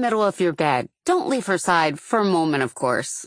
middle of your bed. Don't leave her side for a moment, of course.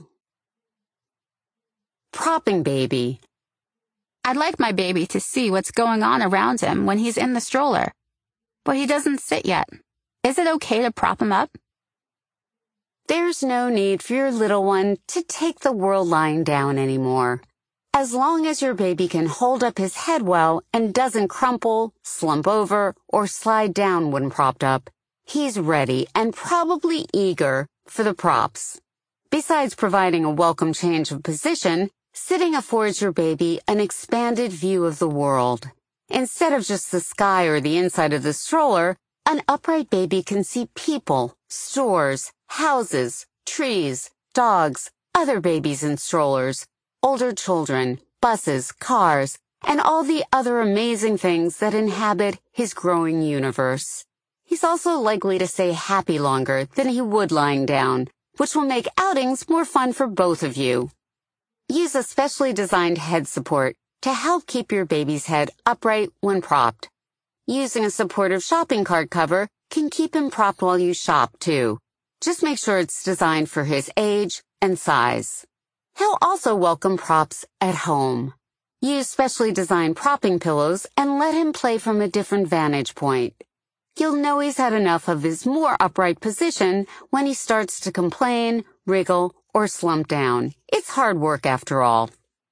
Propping baby. I'd like my baby to see what's going on around him when he's in the stroller. But he doesn't sit yet. Is it okay to prop him up? There's no need for your little one to take the world lying down anymore. As long as your baby can hold up his head well and doesn't crumple, slump over, or slide down when propped up, he's ready and probably eager for the props. Besides providing a welcome change of position, sitting affords your baby an expanded view of the world. Instead of just the sky or the inside of the stroller, an upright baby can see people, stores, houses, trees, dogs, other babies in strollers, older children, buses, cars, and all the other amazing things that inhabit his growing universe. He's also likely to stay happy longer than he would lying down, which will make outings more fun for both of you. Use a specially designed head support to help keep your baby's head upright when propped. Using a supportive shopping cart cover can keep him propped while you shop, too. Just make sure it's designed for his age and size. He'll also welcome props at home. Use specially designed propping pillows and let him play from a different vantage point. You'll know he's had enough of his more upright position when he starts to complain, wriggle, or slump down. It's hard work after all.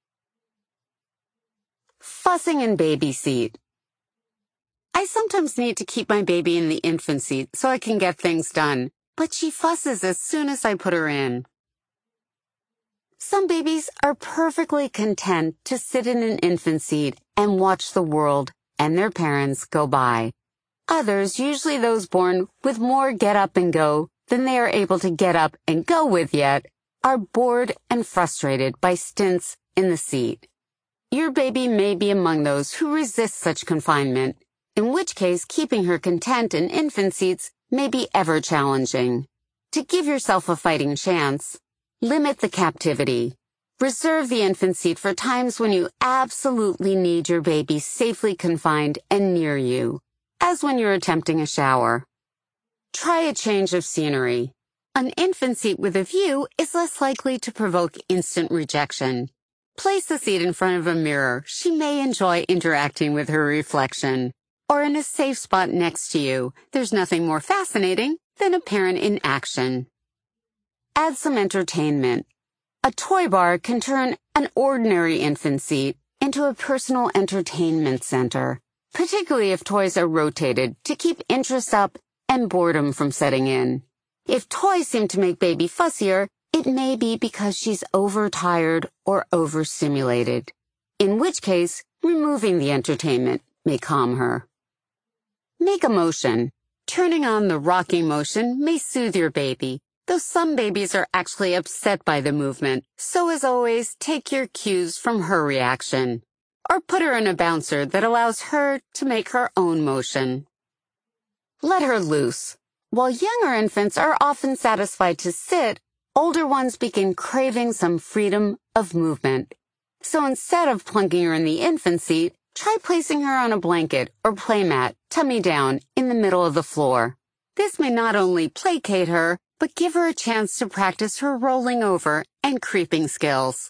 Fussing in baby seat. I sometimes need to keep my baby in the infant seat so I can get things done, but she fusses as soon as I put her in. Some babies are perfectly content to sit in an infant seat and watch the world and their parents go by. Others, usually those born with more get up and go than they are able to get up and go with yet, are bored and frustrated by stints in the seat. Your baby may be among those who resist such confinement, in which case keeping her content in infant seats may be ever challenging. To give yourself a fighting chance, limit the captivity. Reserve the infant seat for times when you absolutely need your baby safely confined and near you, as when you're attempting a shower. Try a change of scenery. An infant seat with a view is less likely to provoke instant rejection. Place the seat in front of a mirror. She may enjoy interacting with her reflection. Or in a safe spot next to you. There's nothing more fascinating than a parent in action. Add some entertainment. A toy bar can turn an ordinary infant seat into a personal entertainment center, particularly if toys are rotated to keep interest up and boredom from setting in. If toys seem to make baby fussier, it may be because she's overtired or overstimulated, in which case removing the entertainment may calm her. Make a motion. Turning on the rocking motion may soothe your baby, though some babies are actually upset by the movement, so as always, take your cues from her reaction. Or put her in a bouncer that allows her to make her own motion. Let her loose. While younger infants are often satisfied to sit, older ones begin craving some freedom of movement. So instead of plunking her in the infant seat, try placing her on a blanket or playmat, tummy down, in the middle of the floor. This may not only placate her, but give her a chance to practice her rolling over and creeping skills.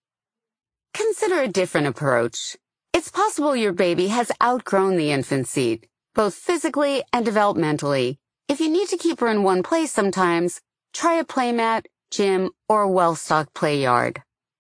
Consider a different approach. It's possible your baby has outgrown the infant seat, both physically and developmentally. If you need to keep her in one place sometimes, try a playmat, gym, or a well-stocked play yard.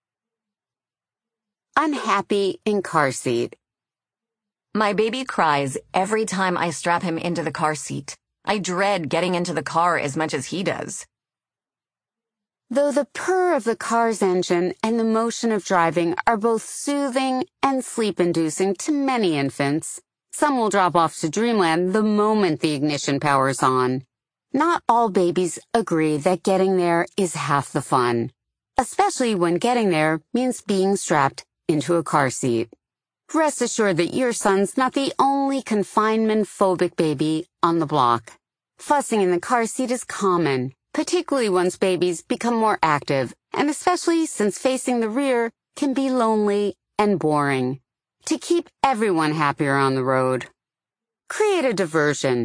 Unhappy in car seat. My baby cries every time I strap him into the car seat. I dread getting into the car as much as he does. Though the purr of the car's engine and the motion of driving are both soothing and sleep-inducing to many infants, some will drop off to dreamland the moment the ignition powers on. Not all babies agree that getting there is half the fun, especially when getting there means being strapped into a car seat. Rest assured that your son's not the only confinement-phobic baby on the block. Fussing in the car seat is common, particularly once babies become more active, and especially since facing the rear can be lonely and boring. To keep everyone happier on the road, create a diversion.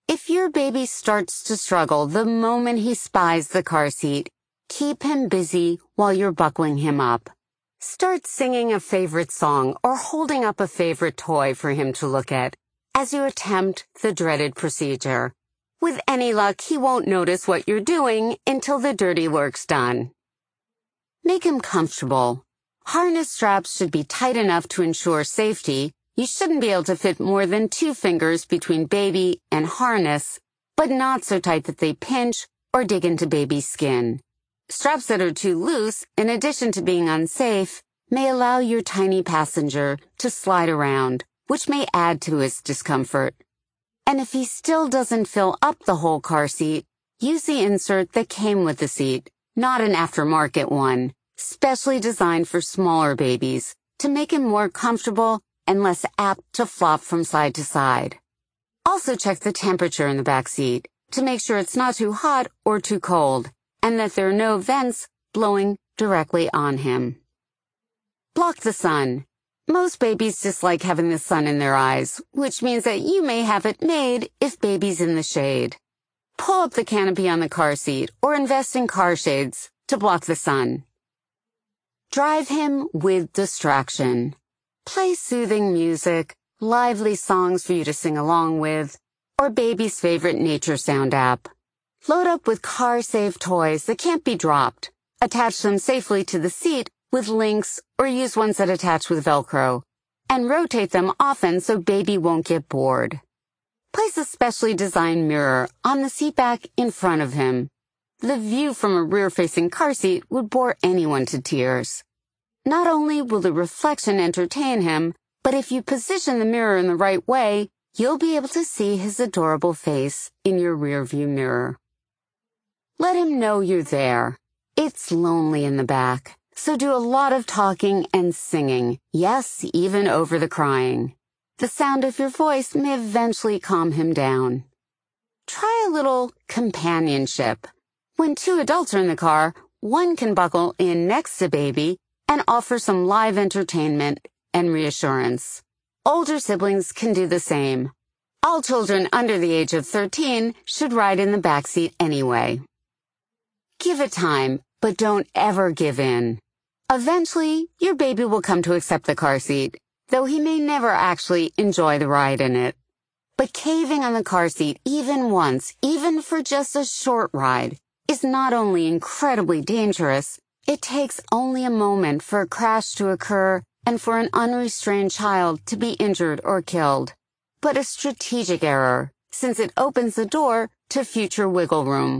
If your baby starts to struggle the moment he spies the car seat, keep him busy while you're buckling him up. Start singing a favorite song or holding up a favorite toy for him to look at as you attempt the dreaded procedure. With any luck, he won't notice what you're doing until the dirty work's done. Make him comfortable. Harness straps should be tight enough to ensure safety. You shouldn't be able to fit more than 2 fingers between baby and harness, but not so tight that they pinch or dig into baby's skin. Straps that are too loose, in addition to being unsafe, may allow your tiny passenger to slide around, which may add to his discomfort. And if he still doesn't fill up the whole car seat, use the insert that came with the seat, not an aftermarket one, specially designed for smaller babies, to make him more comfortable and less apt to flop from side to side. Also check the temperature in the back seat to make sure it's not too hot or too cold, and that there are no vents blowing directly on him. Block the sun. Most babies dislike having the sun in their eyes, which means that you may have it made if baby's in the shade. Pull up the canopy on the car seat or invest in car shades to block the sun. Drive him with distraction. Play soothing music, lively songs for you to sing along with, or baby's favorite nature sound app. Load up with car-safe toys that can't be dropped. Attach them safely to the seat with links or use ones that attach with Velcro. And rotate them often so baby won't get bored. Place a specially designed mirror on the seat back in front of him. The view from a rear-facing car seat would bore anyone to tears. Not only will the reflection entertain him, but if you position the mirror in the right way, you'll be able to see his adorable face in your rearview mirror. Let him know you're there. It's lonely in the back, so do a lot of talking and singing, yes, even over the crying. The sound of your voice may eventually calm him down. Try a little companionship. When 2 adults are in the car, one can buckle in next to baby and offer some live entertainment and reassurance. Older siblings can do the same. All children under the age of 13 should ride in the back seat anyway. Give it time, but don't ever give in. Eventually, your baby will come to accept the car seat, though he may never actually enjoy the ride in it. But caving on the car seat even once, even for just a short ride, is not only incredibly dangerous, it takes only a moment for a crash to occur and for an unrestrained child to be injured or killed. But a strategic error, since it opens the door to future wiggle room.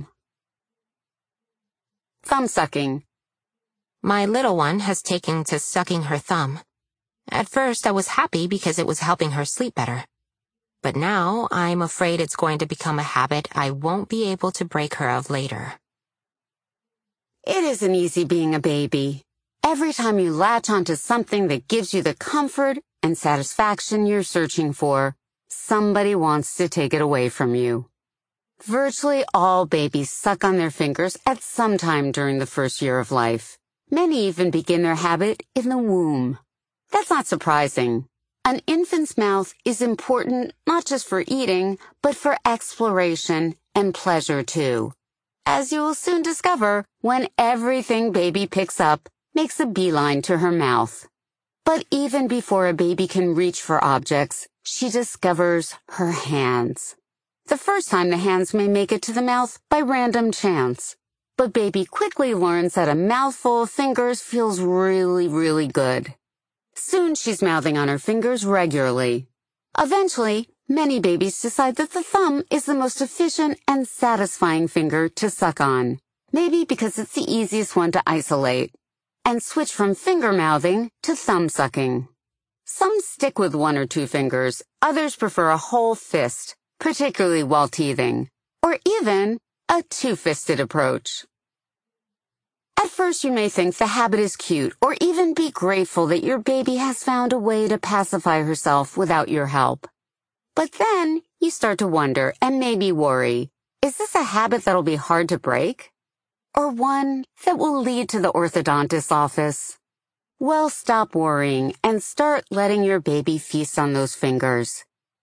Thumb sucking. My little one has taken to sucking her thumb. At first, I was happy because it was helping her sleep better. But now, I'm afraid it's going to become a habit I won't be able to break her of later. It isn't easy being a baby. Every time you latch onto something that gives you the comfort and satisfaction you're searching for, somebody wants to take it away from you. Virtually all babies suck on their fingers at some time during the first year of life. Many even begin their habit in the womb. That's not surprising. An infant's mouth is important not just for eating, but for exploration and pleasure too. As you will soon discover when everything baby picks up makes a beeline to her mouth. But even before a baby can reach for objects, she discovers her hands. The first time the hands may make it to the mouth by random chance. But baby quickly learns that a mouthful of fingers feels really, really good. Soon she's mouthing on her fingers regularly. Eventually, many babies decide that the thumb is the most efficient and satisfying finger to suck on. Maybe because it's the easiest one to isolate. And switch from finger mouthing to thumb sucking. Some stick with 1 or 2 fingers. Others prefer a whole fist, particularly while teething, or even a 2-fisted approach. At first you may think the habit is cute, or even be grateful that your baby has found a way to pacify herself without your help. But then you start to wonder and maybe worry, is this a habit that'll be hard to break? Or one that will lead to the orthodontist's office? Well, stop worrying and start letting your baby feast on those fingers.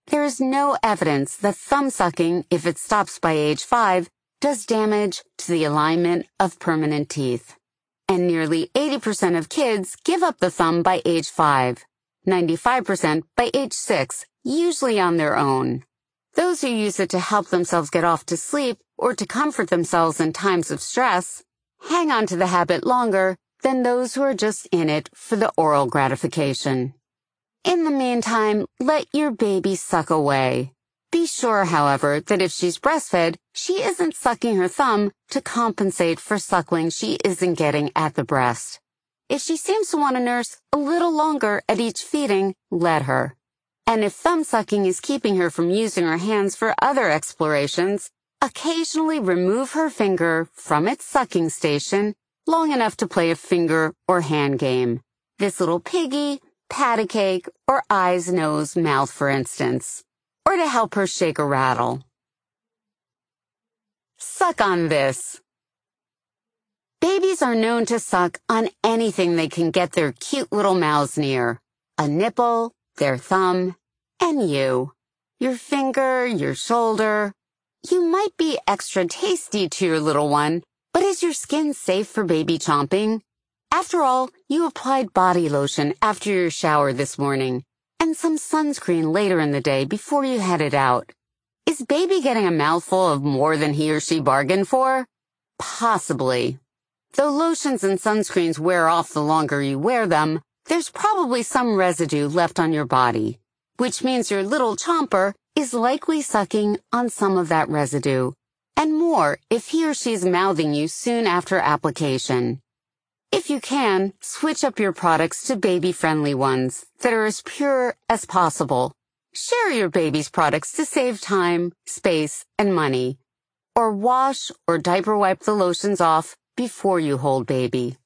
There is no evidence that thumb sucking, if it stops by age 5, does damage to the alignment of permanent teeth. And nearly 80% of kids give up the thumb by age 5, 95% by age 6, usually on their own. Those who use it to help themselves get off to sleep or to comfort themselves in times of stress hang on to the habit longer than those who are just in it for the oral gratification. In the meantime, let your baby suck away. Be sure, however, that if she's breastfed, she isn't sucking her thumb to compensate for suckling she isn't getting at the breast. If she seems to want to nurse a little longer at each feeding, let her. And if thumb sucking is keeping her from using her hands for other explorations, occasionally remove her finger from its sucking station long enough to play a finger or hand game. This little piggy, pat a cake, or eyes, nose, mouth, for instance. Or to help her shake a rattle. Suck on this. Babies are known to suck on anything they can get their cute little mouths near. A nipple, their thumb, and you. Your finger, your shoulder. You might be extra tasty to your little one, but is your skin safe for baby chomping? After all, you applied body lotion after your shower this morning, and some sunscreen later in the day before you headed out. Is baby getting a mouthful of more than he or she bargained for? Possibly. Though lotions and sunscreens wear off the longer you wear them, there's probably some residue left on your body, which means your little chomper is likely sucking on some of that residue, and more if he or she's mouthing you soon after application. If you can, switch up your products to baby-friendly ones that are as pure as possible. Share your baby's products to save time, space, and money. Or wash or diaper wipe the lotions off before you hold baby.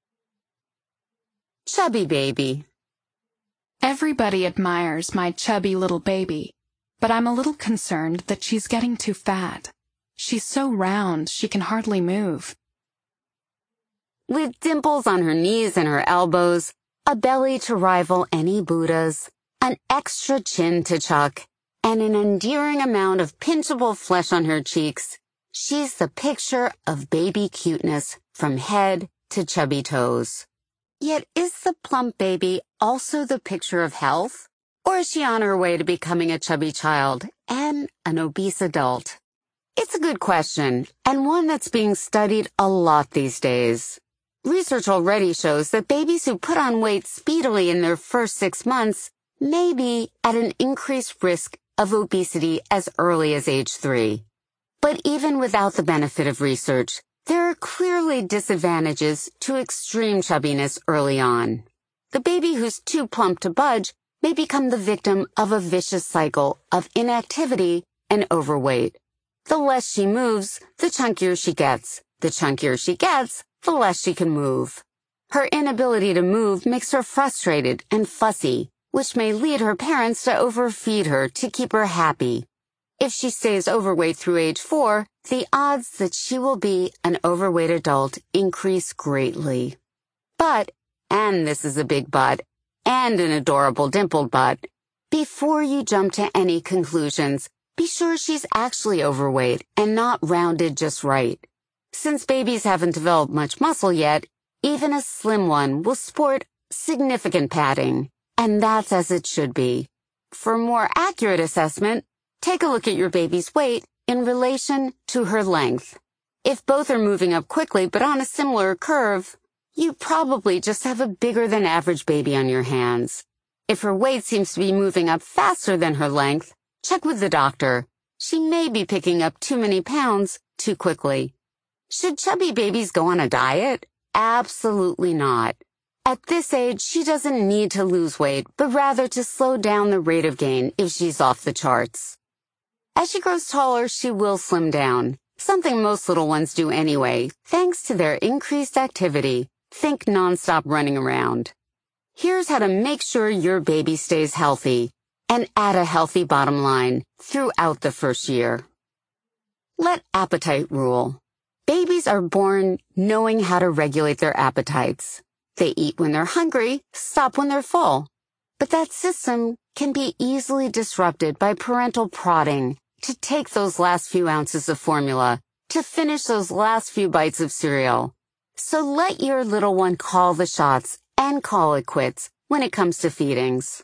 Chubby baby. Everybody admires my chubby little baby, but I'm a little concerned that she's getting too fat. She's so round she can hardly move. With dimples on her knees and her elbows, a belly to rival any Buddha's, an extra chin to chuck, and an endearing amount of pinchable flesh on her cheeks, she's the picture of baby cuteness from head to chubby toes. Yet is the plump baby also the picture of health? Or is she on her way to becoming a chubby child and an obese adult? It's a good question, and one that's being studied a lot these days. Research already shows that babies who put on weight speedily in their first 6 months may be at an increased risk of obesity as early as age 3. But even without the benefit of research, there are clearly disadvantages to extreme chubbiness early on. The baby who's too plump to budge may become the victim of a vicious cycle of inactivity and overweight. The less she moves, the chunkier she gets. The chunkier she gets, the less she can move. Her inability to move makes her frustrated and fussy, which may lead her parents to overfeed her to keep her happy. If she stays overweight through age 4, the odds that she will be an overweight adult increase greatly. But, and this is a big but, and an adorable dimpled but, before you jump to any conclusions, be sure she's actually overweight and not rounded just right. Since babies haven't developed much muscle yet, even a slim one will sport significant padding, and that's as it should be. For a more accurate assessment, take a look at your baby's weight in relation to her length. If both are moving up quickly but on a similar curve, you probably just have a bigger than average baby on your hands. If her weight seems to be moving up faster than her length, check with the doctor. She may be picking up too many pounds too quickly. Should chubby babies go on a diet? Absolutely not. At this age, she doesn't need to lose weight, but rather to slow down the rate of gain if she's off the charts. As she grows taller, she will slim down, something most little ones do anyway, thanks to their increased activity. Think nonstop running around. Here's how to make sure your baby stays healthy and add a healthy bottom line throughout the first year. Let appetite rule. Babies are born knowing how to regulate their appetites. They eat when they're hungry, stop when they're full. But that system can be easily disrupted by parental prodding to take those last few ounces of formula, to finish those last few bites of cereal. So let your little one call the shots and call it quits when it comes to feedings.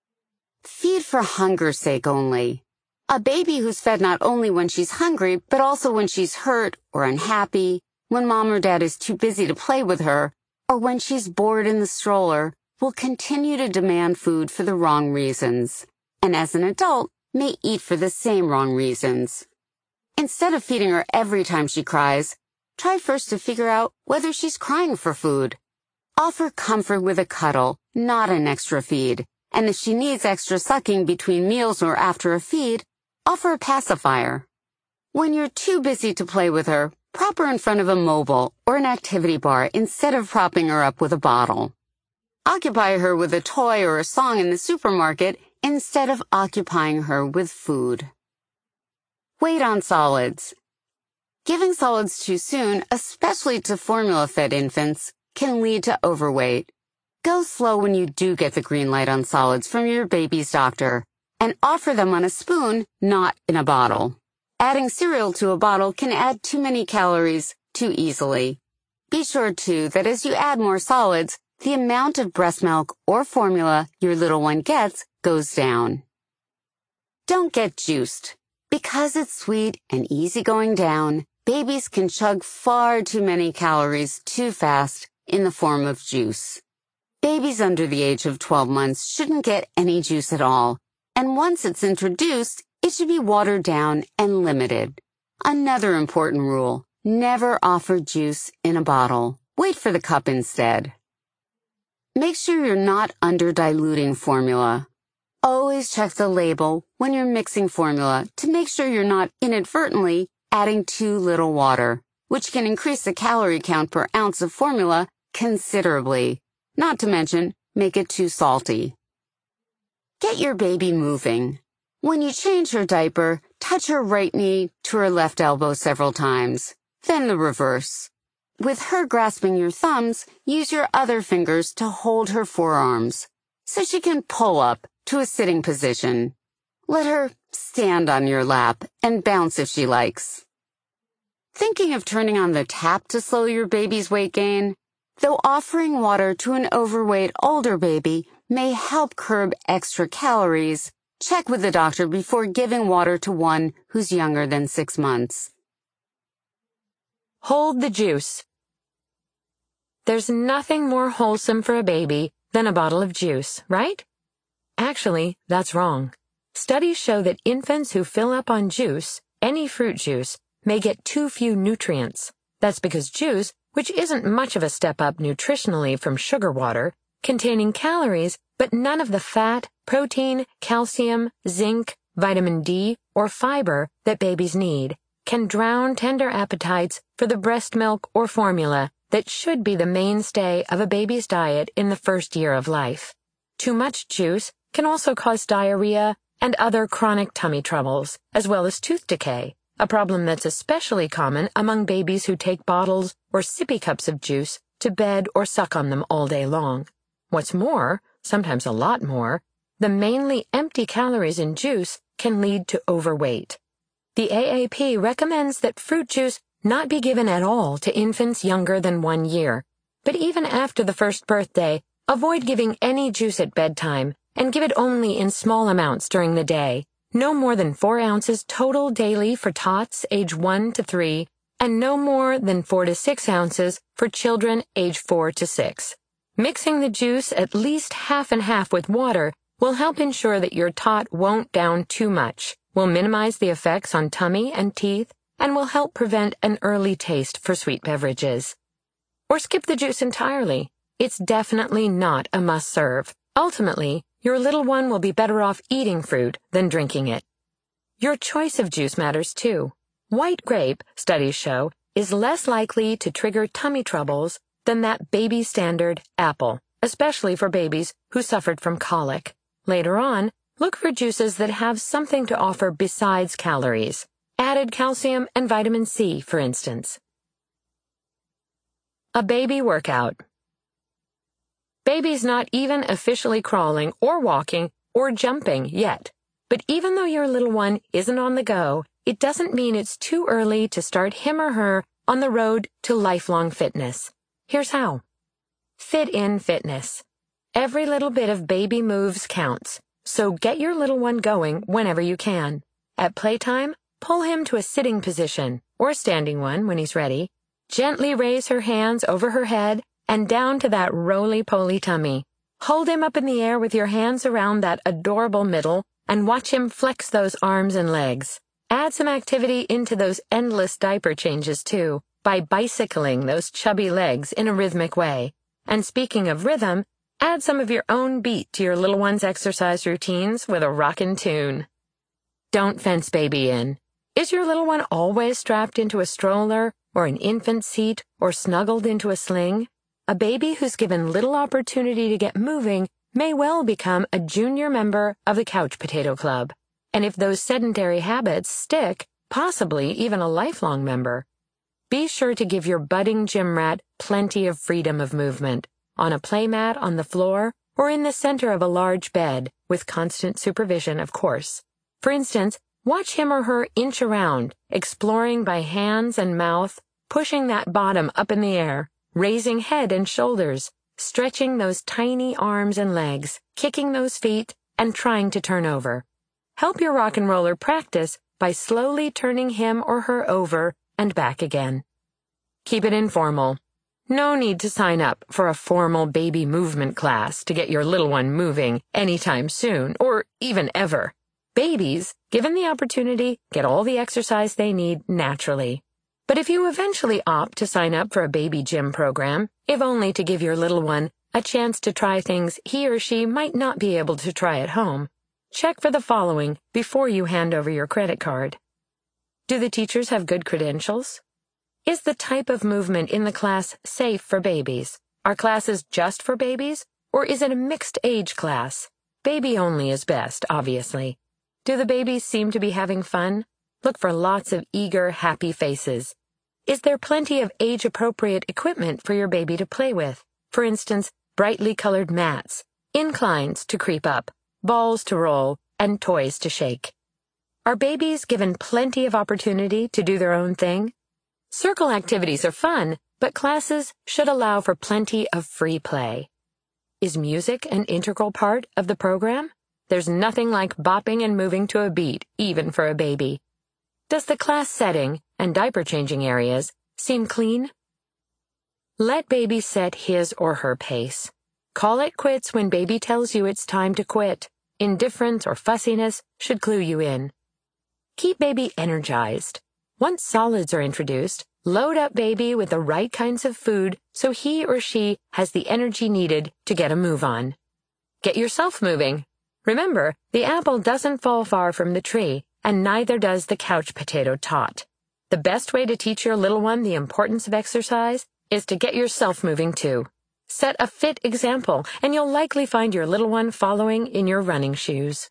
Feed for hunger's sake only. A baby who's fed not only when she's hungry, but also when she's hurt or unhappy, when mom or dad is too busy to play with her, or when she's bored in the stroller, will continue to demand food for the wrong reasons, and as an adult, may eat for the same wrong reasons. Instead of feeding her every time she cries, try first to figure out whether she's crying for food. Offer comfort with a cuddle, not an extra feed, and if she needs extra sucking between meals or after a feed, offer a pacifier. When you're too busy to play with her, prop her in front of a mobile or an activity bar instead of propping her up with a bottle. Occupy her with a toy or a song in the supermarket instead of occupying her with food. Wait on solids. Giving solids too soon, especially to formula-fed infants, can lead to overweight. Go slow when you do get the green light on solids from your baby's doctor, and offer them on a spoon, not in a bottle. Adding cereal to a bottle can add too many calories too easily. Be sure, too, that as you add more solids, the amount of breast milk or formula your little one gets goes down. Don't get juiced. Because it's sweet and easy going down, babies can chug far too many calories too fast in the form of juice. Babies under the age of 12 months shouldn't get any juice at all, and once it's introduced, it should be watered down and limited. Another important rule, never offer juice in a bottle. Wait for the cup instead. Make sure you're not under-diluting formula. Always check the label when you're mixing formula to make sure you're not inadvertently adding too little water, which can increase the calorie count per ounce of formula considerably, not to mention make it too salty. Get your baby moving. When you change her diaper, touch her right knee to her left elbow several times, then the reverse. With her grasping your thumbs, use your other fingers to hold her forearms, so she can pull up to a sitting position. Let her stand on your lap and bounce if she likes. Thinking of turning on the tap to slow your baby's weight gain? Though offering water to an overweight older baby may help curb extra calories, check with the doctor before giving water to one who's younger than 6 months. Hold the juice. There's nothing more wholesome for a baby than a bottle of juice, right? Actually, that's wrong. Studies show that infants who fill up on juice, any fruit juice, may get too few nutrients. That's because juice, which isn't much of a step up nutritionally from sugar water, containing calories but none of the fat, protein, calcium, zinc, vitamin D, or fiber that babies need, can drown tender appetites for the breast milk or formula that should be the mainstay of a baby's diet in the first year of life. Too much juice can also cause diarrhea and other chronic tummy troubles, as well as tooth decay, a problem that's especially common among babies who take bottles or sippy cups of juice to bed or suck on them all day long. What's more, sometimes a lot more, the mainly empty calories in juice can lead to overweight. The AAP recommends that fruit juice not be given at all to infants younger than 1 year, but even after the first birthday, avoid giving any juice at bedtime and give it only in small amounts during the day, no more than 4 ounces total daily for tots age 1 to 3, and no more than 4 to 6 ounces for children age 4 to 6. Mixing the juice at least half and half with water will help ensure that your tot won't down too much, will minimize the effects on tummy and teeth, and will help prevent an early taste for sweet beverages. Or skip the juice entirely. It's definitely not a must-serve. Ultimately, your little one will be better off eating fruit than drinking it. Your choice of juice matters too. White grape, studies show, is less likely to trigger tummy troubles than that baby standard apple, especially for babies who suffered from colic. Later on, look for juices that have something to offer besides calories. Added calcium and vitamin C, for instance. A baby workout. Baby's not even officially crawling or walking or jumping yet. But even though your little one isn't on the go, it doesn't mean it's too early to start him or her on the road to lifelong fitness. Here's how. Fit in fitness. Every little bit of baby moves counts, so get your little one going whenever you can. At playtime, pull him to a sitting position, or a standing one when he's ready. Gently raise her hands over her head and down to that roly-poly tummy. Hold him up in the air with your hands around that adorable middle and watch him flex those arms and legs. Add some activity into those endless diaper changes, too, by bicycling those chubby legs in a rhythmic way. And speaking of rhythm, add some of your own beat to your little one's exercise routines with a rockin' tune. Don't fence baby in. Is your little one always strapped into a stroller or an infant seat or snuggled into a sling? A baby who's given little opportunity to get moving may well become a junior member of the Couch Potato Club. And if those sedentary habits stick, possibly even a lifelong member. Be sure to give your budding gym rat plenty of freedom of movement, on a playmat on the floor or in the center of a large bed, with constant supervision, of course. For instance, watch him or her inch around, exploring by hands and mouth, pushing that bottom up in the air, raising head and shoulders, stretching those tiny arms and legs, kicking those feet, and trying to turn over. Help your rock and roller practice by slowly turning him or her over and back again. Keep it informal. No need to sign up for a formal baby movement class to get your little one moving anytime soon, or even ever. Babies, given the opportunity, get all the exercise they need naturally. But if you eventually opt to sign up for a baby gym program, if only to give your little one a chance to try things he or she might not be able to try at home, check for the following before you hand over your credit card. Do the teachers have good credentials? Is the type of movement in the class safe for babies? Are classes just for babies, or is it a mixed age class? Baby only is best, obviously. Do the babies seem to be having fun? Look for lots of eager, happy faces. Is there plenty of age-appropriate equipment for your baby to play with? For instance, brightly colored mats, inclines to creep up, balls to roll, and toys to shake. Are babies given plenty of opportunity to do their own thing? Circle activities are fun, but classes should allow for plenty of free play. Is music an integral part of the program? There's nothing like bopping and moving to a beat, even for a baby. Does the class setting and diaper changing areas seem clean? Let baby set his or her pace. Call it quits when baby tells you it's time to quit. Indifference or fussiness should clue you in. Keep baby energized. Once solids are introduced, load up baby with the right kinds of food so he or she has the energy needed to get a move on. Get yourself moving. Remember, the apple doesn't fall far from the tree, and neither does the couch potato tot. The best way to teach your little one the importance of exercise is to get yourself moving too. Set a fit example, and you'll likely find your little one following in your running shoes.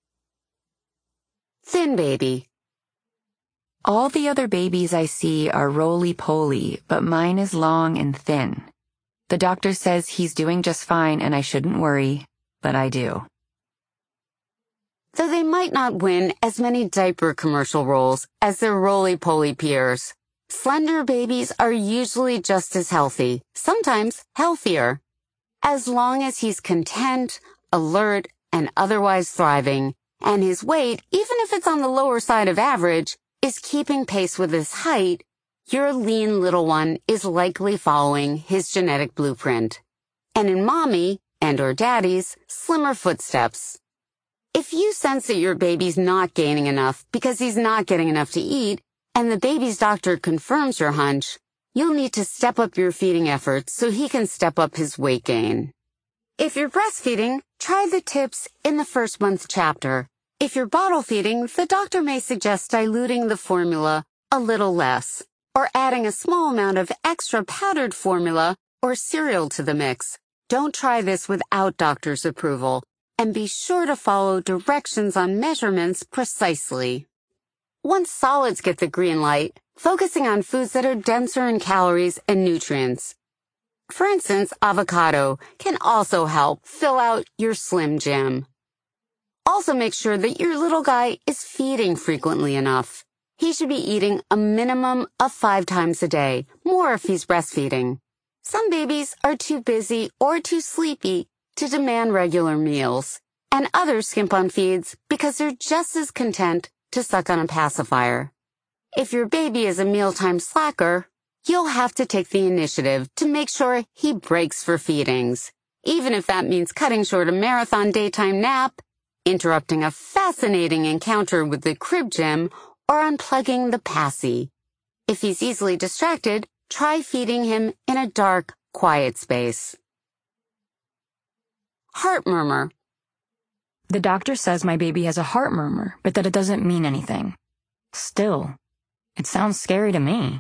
Thin baby. All the other babies I see are roly-poly, but mine is long and thin. The doctor says he's doing just fine and I shouldn't worry, but I do. Though they might not win as many diaper commercial roles as their roly-poly peers, slender babies are usually just as healthy, sometimes healthier. As long as he's content, alert, and otherwise thriving, and his weight, even if it's on the lower side of average, is keeping pace with his height, your lean little one is likely following his genetic blueprint. And in mommy and/or daddy's slimmer footsteps. If you sense that your baby's not gaining enough because he's not getting enough to eat, and the baby's doctor confirms your hunch, you'll need to step up your feeding efforts so he can step up his weight gain. If you're breastfeeding, try the tips in the first month chapter. If you're bottle feeding, the doctor may suggest diluting the formula a little less, or adding a small amount of extra powdered formula or cereal to the mix. Don't try this without doctor's approval, and be sure to follow directions on measurements precisely. Once solids get the green light, focusing on foods that are denser in calories and nutrients. For instance, avocado can also help fill out your Slim Jim. Also make sure that your little guy is feeding frequently enough. He should be eating a minimum of 5 times a day, more if he's breastfeeding. Some babies are too busy or too sleepy to demand regular meals, and others skimp on feeds because they're just as content to suck on a pacifier. If your baby is a mealtime slacker, you'll have to take the initiative to make sure he breaks for feedings, even if that means cutting short a marathon daytime nap, interrupting a fascinating encounter with the crib gym, or unplugging the passy. If he's easily distracted, try feeding him in a dark, quiet space. Heart murmur. The doctor says my baby has a heart murmur, but that it doesn't mean anything. Still, it sounds scary to me.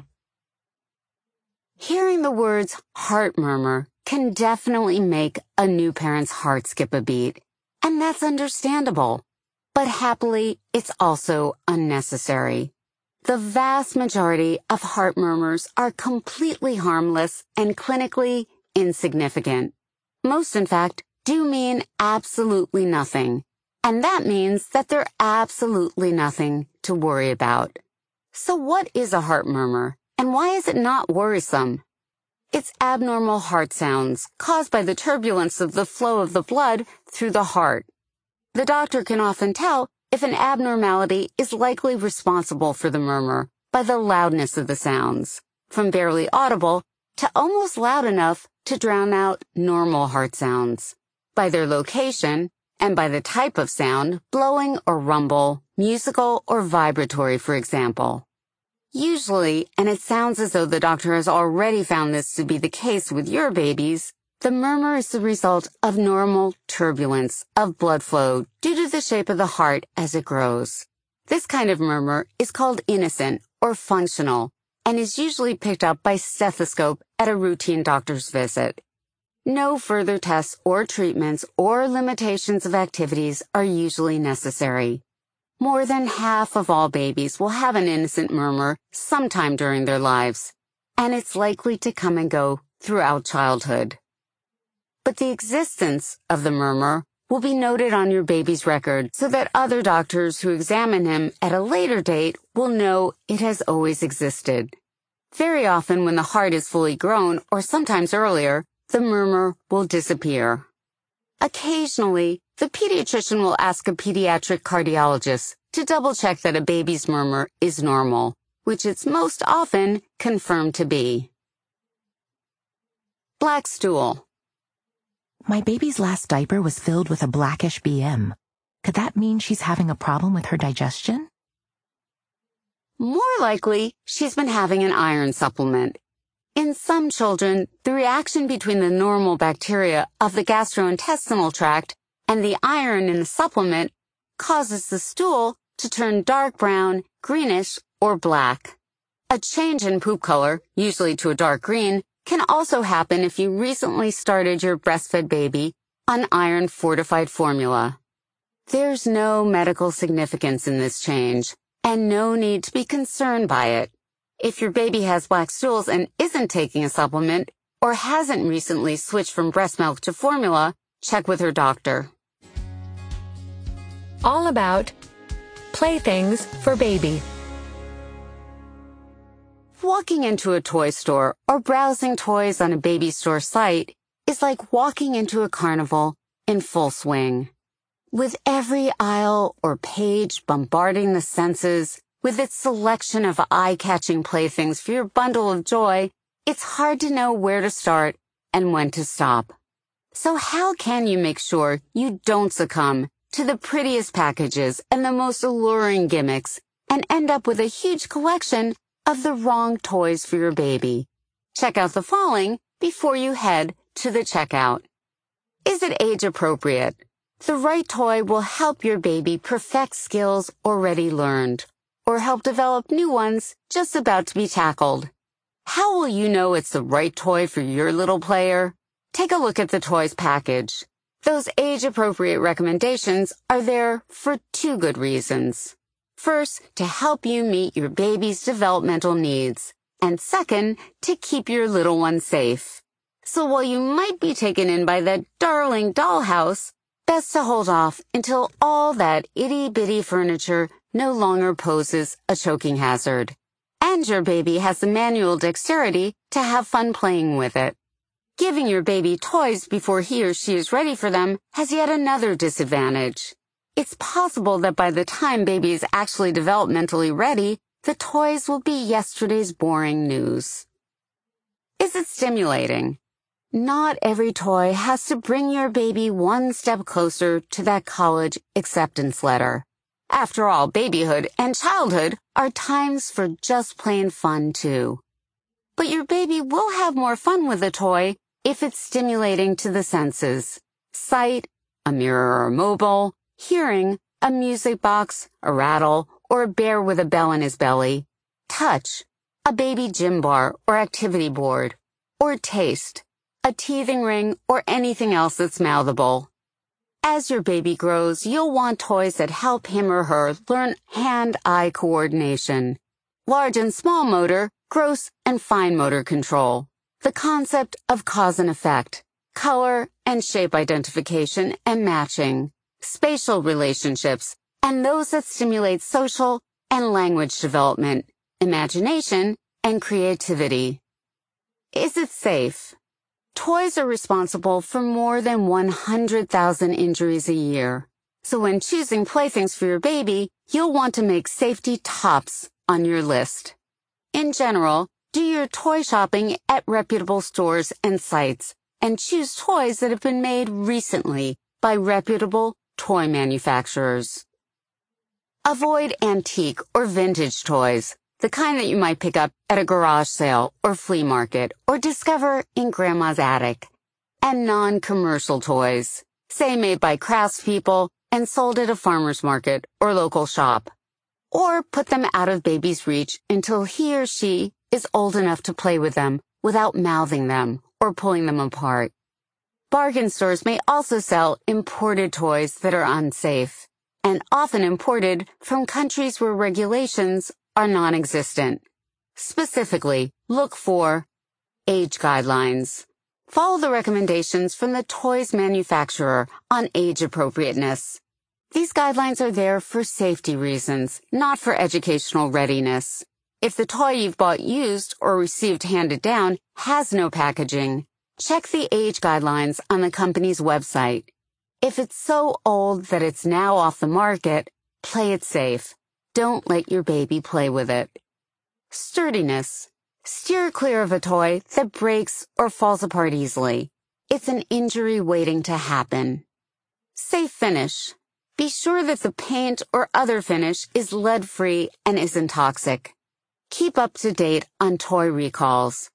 Hearing the words heart murmur can definitely make a new parent's heart skip a beat, and that's understandable. But happily, it's also unnecessary. The vast majority of heart murmurs are completely harmless and clinically insignificant. Most, in fact, do mean absolutely nothing, and that means that they're absolutely nothing to worry about. So what is a heart murmur, and why is it not worrisome? It's abnormal heart sounds caused by the turbulence of the flow of the blood through the heart. The doctor can often tell if an abnormality is likely responsible for the murmur by the loudness of the sounds, from barely audible to almost loud enough to drown out normal heart sounds, by their location, and by the type of sound, blowing or rumble, musical or vibratory, for example. Usually, and it sounds as though the doctor has already found this to be the case with your babies, the murmur is the result of normal turbulence of blood flow due to the shape of the heart as it grows. This kind of murmur is called innocent or functional and is usually picked up by stethoscope at a routine doctor's visit. No further tests or treatments or limitations of activities are usually necessary. More than half of all babies will have an innocent murmur sometime during their lives, and it's likely to come and go throughout childhood. But the existence of the murmur will be noted on your baby's record so that other doctors who examine him at a later date will know it has always existed. Very often when the heart is fully grown, or sometimes earlier, the murmur will disappear. Occasionally, the pediatrician will ask a pediatric cardiologist to double-check that a baby's murmur is normal, which it's most often confirmed to be. Black stool. My baby's last diaper was filled with a blackish BM. Could that mean she's having a problem with her digestion? More likely, she's been having an iron supplement. In some children, the reaction between the normal bacteria of the gastrointestinal tract and the iron in the supplement causes the stool to turn dark brown, greenish, or black. A change in poop color, usually to a dark green, can also happen if you recently started your breastfed baby on iron-fortified formula. There's no medical significance in this change, and no need to be concerned by it. If your baby has black stools and isn't taking a supplement, or hasn't recently switched from breast milk to formula, check with her doctor. All about playthings for baby. Walking into a toy store or browsing toys on a baby store site is like walking into a carnival in full swing. With every aisle or page bombarding the senses with its selection of eye-catching playthings for your bundle of joy, it's hard to know where to start and when to stop. So how can you make sure you don't succumb to the prettiest packages and the most alluring gimmicks and end up with a huge collection of the wrong toys for your baby? Check out the following before you head to the checkout. Is it age appropriate? The right toy will help your baby perfect skills already learned, or help develop new ones just about to be tackled. How will you know it's the right toy for your little player? Take a look at the toys package. Those age-appropriate recommendations are there for 2 good reasons. First, to help you meet your baby's developmental needs, and second, to keep your little one safe. So while you might be taken in by that darling dollhouse, best to hold off until all that itty-bitty furniture no longer poses a choking hazard. And your baby has the manual dexterity to have fun playing with it. Giving your baby toys before he or she is ready for them has yet another disadvantage. It's possible that by the time baby is actually developmentally ready, the toys will be yesterday's boring news. Is it stimulating? Not every toy has to bring your baby one step closer to that college acceptance letter. After all, babyhood and childhood are times for just plain fun, too. But your baby will have more fun with a toy if it's stimulating to the senses. Sight, a mirror or mobile, hearing, a music box, a rattle, or a bear with a bell in his belly. Touch, a baby gym bar or activity board. Or taste, a teething ring or anything else that's mouthable. As your baby grows, you'll want toys that help him or her learn hand-eye coordination, large and small motor, gross and fine motor control, the concept of cause and effect, color and shape identification and matching, spatial relationships, and those that stimulate social and language development, imagination, and creativity. Is it safe? Toys are responsible for more than 100,000 injuries a year. So when choosing playthings for your baby, you'll want to make safety tops on your list. In general, do your toy shopping at reputable stores and sites, and choose toys that have been made recently by reputable toy manufacturers. Avoid antique or vintage toys, the kind that you might pick up at a garage sale or flea market or discover in grandma's attic. And non-commercial toys, say made by craftspeople and sold at a farmer's market or local shop. Or put them out of baby's reach until he or she is old enough to play with them without mouthing them or pulling them apart. Bargain stores may also sell imported toys that are unsafe, and often imported from countries where regulations are non-existent. Specifically, look for age guidelines. Follow the recommendations from the toy's manufacturer on age appropriateness. These guidelines are there for safety reasons, not for educational readiness. If the toy you've bought used or received handed down has no packaging, check the age guidelines on the company's website. If it's so old that it's now off the market, play it safe. Don't let your baby play with it. Sturdiness. Steer clear of a toy that breaks or falls apart easily. It's an injury waiting to happen. Safe finish. Be sure that the paint or other finish is lead-free and isn't toxic. Keep up to date on toy recalls.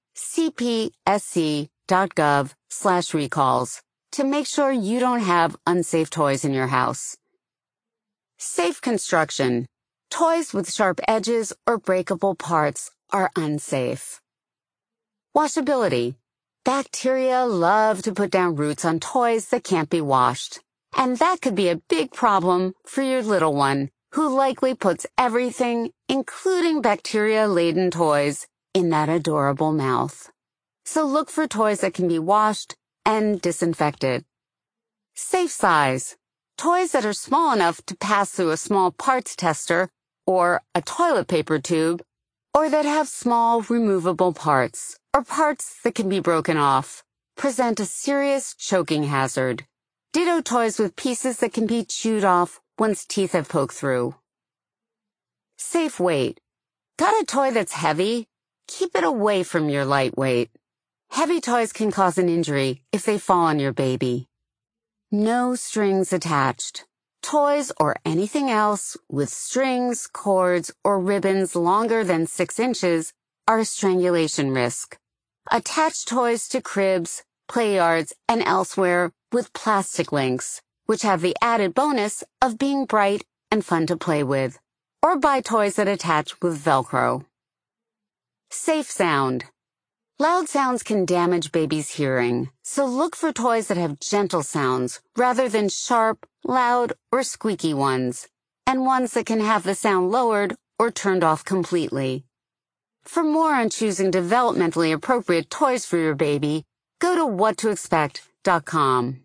cpsc.gov/recalls to make sure you don't have unsafe toys in your house. Safe construction. Toys with sharp edges or breakable parts are unsafe. Washability. Bacteria love to put down roots on toys that can't be washed. And that could be a big problem for your little one, who likely puts everything, including bacteria-laden toys, in that adorable mouth. So look for toys that can be washed and disinfected. Safe size. Toys that are small enough to pass through a small parts tester or a toilet paper tube, or that have small removable parts, or parts that can be broken off, present a serious choking hazard. Ditto toys with pieces that can be chewed off once teeth have poked through. Safe weight. Got a toy that's heavy? Keep it away from your lightweight. Heavy toys can cause an injury if they fall on your baby. No strings attached. Toys or anything else with strings, cords, or ribbons longer than 6 inches are a strangulation risk. Attach toys to cribs, play yards, and elsewhere with plastic links, which have the added bonus of being bright and fun to play with. Or buy toys that attach with Velcro. Safe sound. Loud sounds can damage baby's hearing, so look for toys that have gentle sounds rather than sharp, loud, or squeaky ones, and ones that can have the sound lowered or turned off completely. For more on choosing developmentally appropriate toys for your baby, go to whattoexpect.com.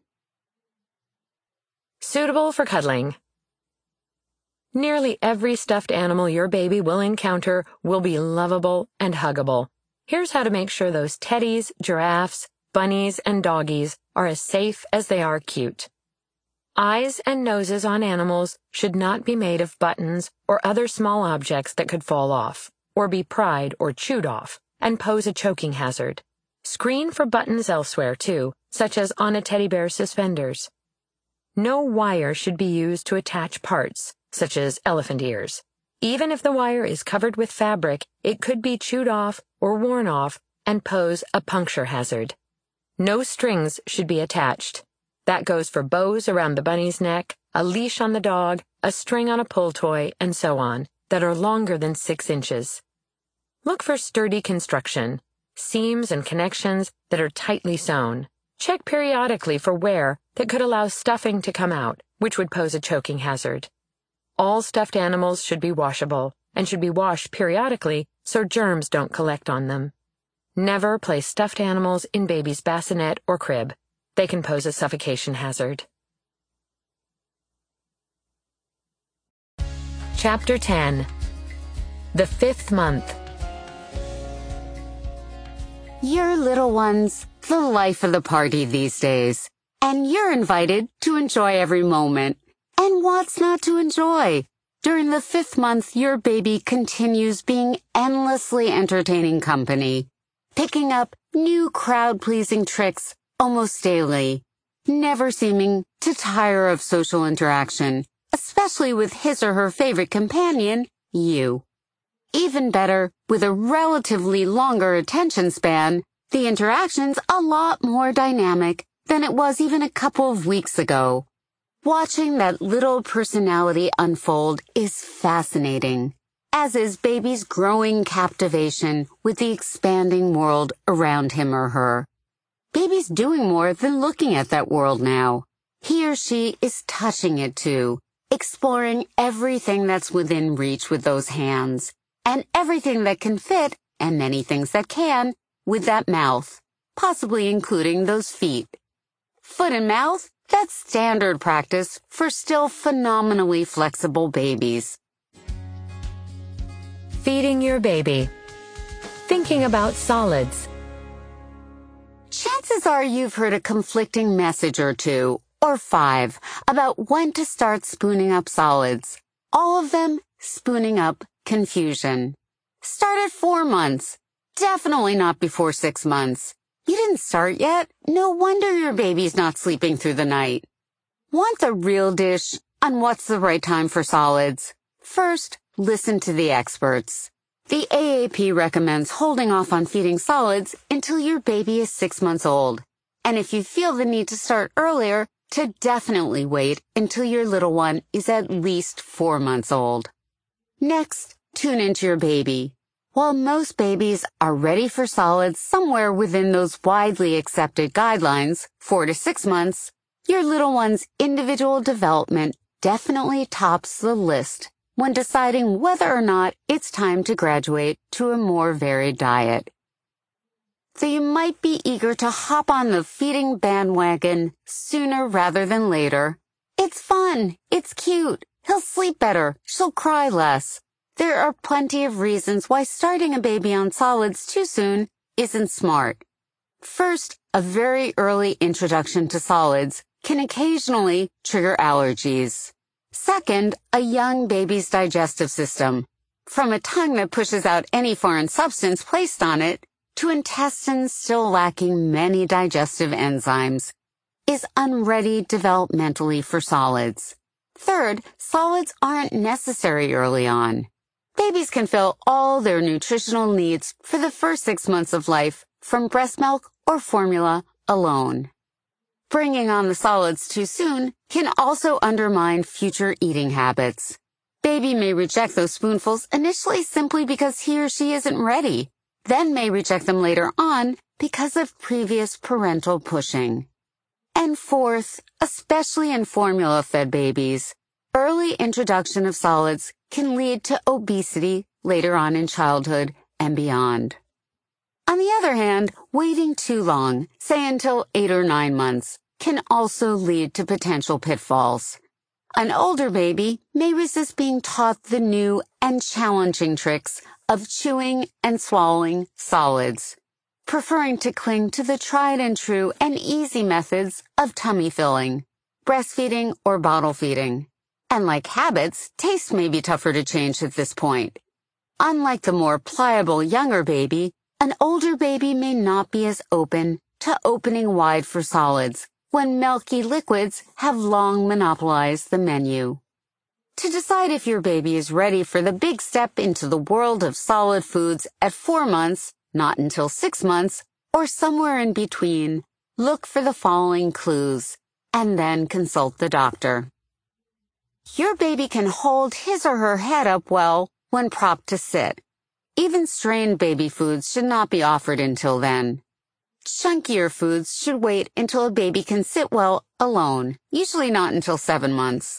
Suitable for cuddling. Nearly every stuffed animal your baby will encounter will be lovable and huggable. Here's how to make sure those teddies, giraffes, bunnies, and doggies are as safe as they are cute. Eyes and noses on animals should not be made of buttons or other small objects that could fall off, or be pried or chewed off, and pose a choking hazard. Screen for buttons elsewhere, too, such as on a teddy bear's suspenders. No wire should be used to attach parts, such as elephant ears. Even if the wire is covered with fabric, it could be chewed off or worn off and pose a puncture hazard. No strings should be attached. That goes for bows around the bunny's neck, a leash on the dog, a string on a pull toy, and so on, that are longer than 6 inches. Look for sturdy construction, seams and connections that are tightly sewn. Check periodically for wear that could allow stuffing to come out, which would pose a choking hazard. All stuffed animals should be washable and should be washed periodically so germs don't collect on them. Never place stuffed animals in baby's bassinet or crib. They can pose a suffocation hazard. Chapter 10. The 5th month. Your little one's the life of the party these days, and you're invited to enjoy every moment. And what's not to enjoy? During the 5th month, your baby continues being endlessly entertaining company, picking up new crowd-pleasing tricks almost daily, never seeming to tire of social interaction, especially with his or her favorite companion, you. Even better, with a relatively longer attention span, the interaction's a lot more dynamic than it was even a couple of weeks ago. Watching that little personality unfold is fascinating, as is baby's growing captivation with the expanding world around him or her. Baby's doing more than looking at that world now. He or she is touching it too, exploring everything that's within reach with those hands, and everything that can fit, and many things that can, with that mouth, possibly including those feet. Foot and mouth, that's standard practice for still phenomenally flexible babies. Feeding your baby. Thinking about solids. Chances are you've heard a conflicting message or two, or 5, about when to start spooning up solids. All of them spooning up confusion. Start at 4 months. Definitely not before 6 months. You didn't start yet? No wonder your baby's not sleeping through the night. Want the real dish on what's the right time for solids? First, listen to the experts. The AAP recommends holding off on feeding solids until your baby is 6 months old. And if you feel the need to start earlier, to definitely wait until your little one is at least 4 months old. Next, tune into your baby. While most babies are ready for solids somewhere within those widely accepted guidelines, 4 to 6 months, your little one's individual development definitely tops the list when deciding whether or not it's time to graduate to a more varied diet. So you might be eager to hop on the feeding bandwagon sooner rather than later. It's fun. It's cute. He'll sleep better. She'll cry less. There are plenty of reasons why starting a baby on solids too soon isn't smart. First, a very early introduction to solids can occasionally trigger allergies. Second, a young baby's digestive system, from a tongue that pushes out any foreign substance placed on it, to intestines still lacking many digestive enzymes, is unready developmentally for solids. Third, solids aren't necessary early on. Babies can fill all their nutritional needs for the first 6 months of life from breast milk or formula alone. Bringing on the solids too soon can also undermine future eating habits. Baby may reject those spoonfuls initially simply because he or she isn't ready, then may reject them later on because of previous parental pushing. And fourth, especially in formula-fed babies, early introduction of solids can lead to obesity later on in childhood and beyond. On the other hand, waiting too long, say until 8 or 9 months, can also lead to potential pitfalls. An older baby may resist being taught the new and challenging tricks of chewing and swallowing solids, preferring to cling to the tried and true and easy methods of tummy filling, breastfeeding, or bottle feeding. And like habits, taste may be tougher to change at this point. Unlike the more pliable younger baby, an older baby may not be as open to opening wide for solids when milky liquids have long monopolized the menu. To decide if your baby is ready for the big step into the world of solid foods at 4 months, not until 6 months, or somewhere in between, look for the following clues, and then consult the doctor. Your baby can hold his or her head up well when propped to sit. Even strained baby foods should not be offered until then. Chunkier foods should wait until a baby can sit well alone, usually not until 7 months.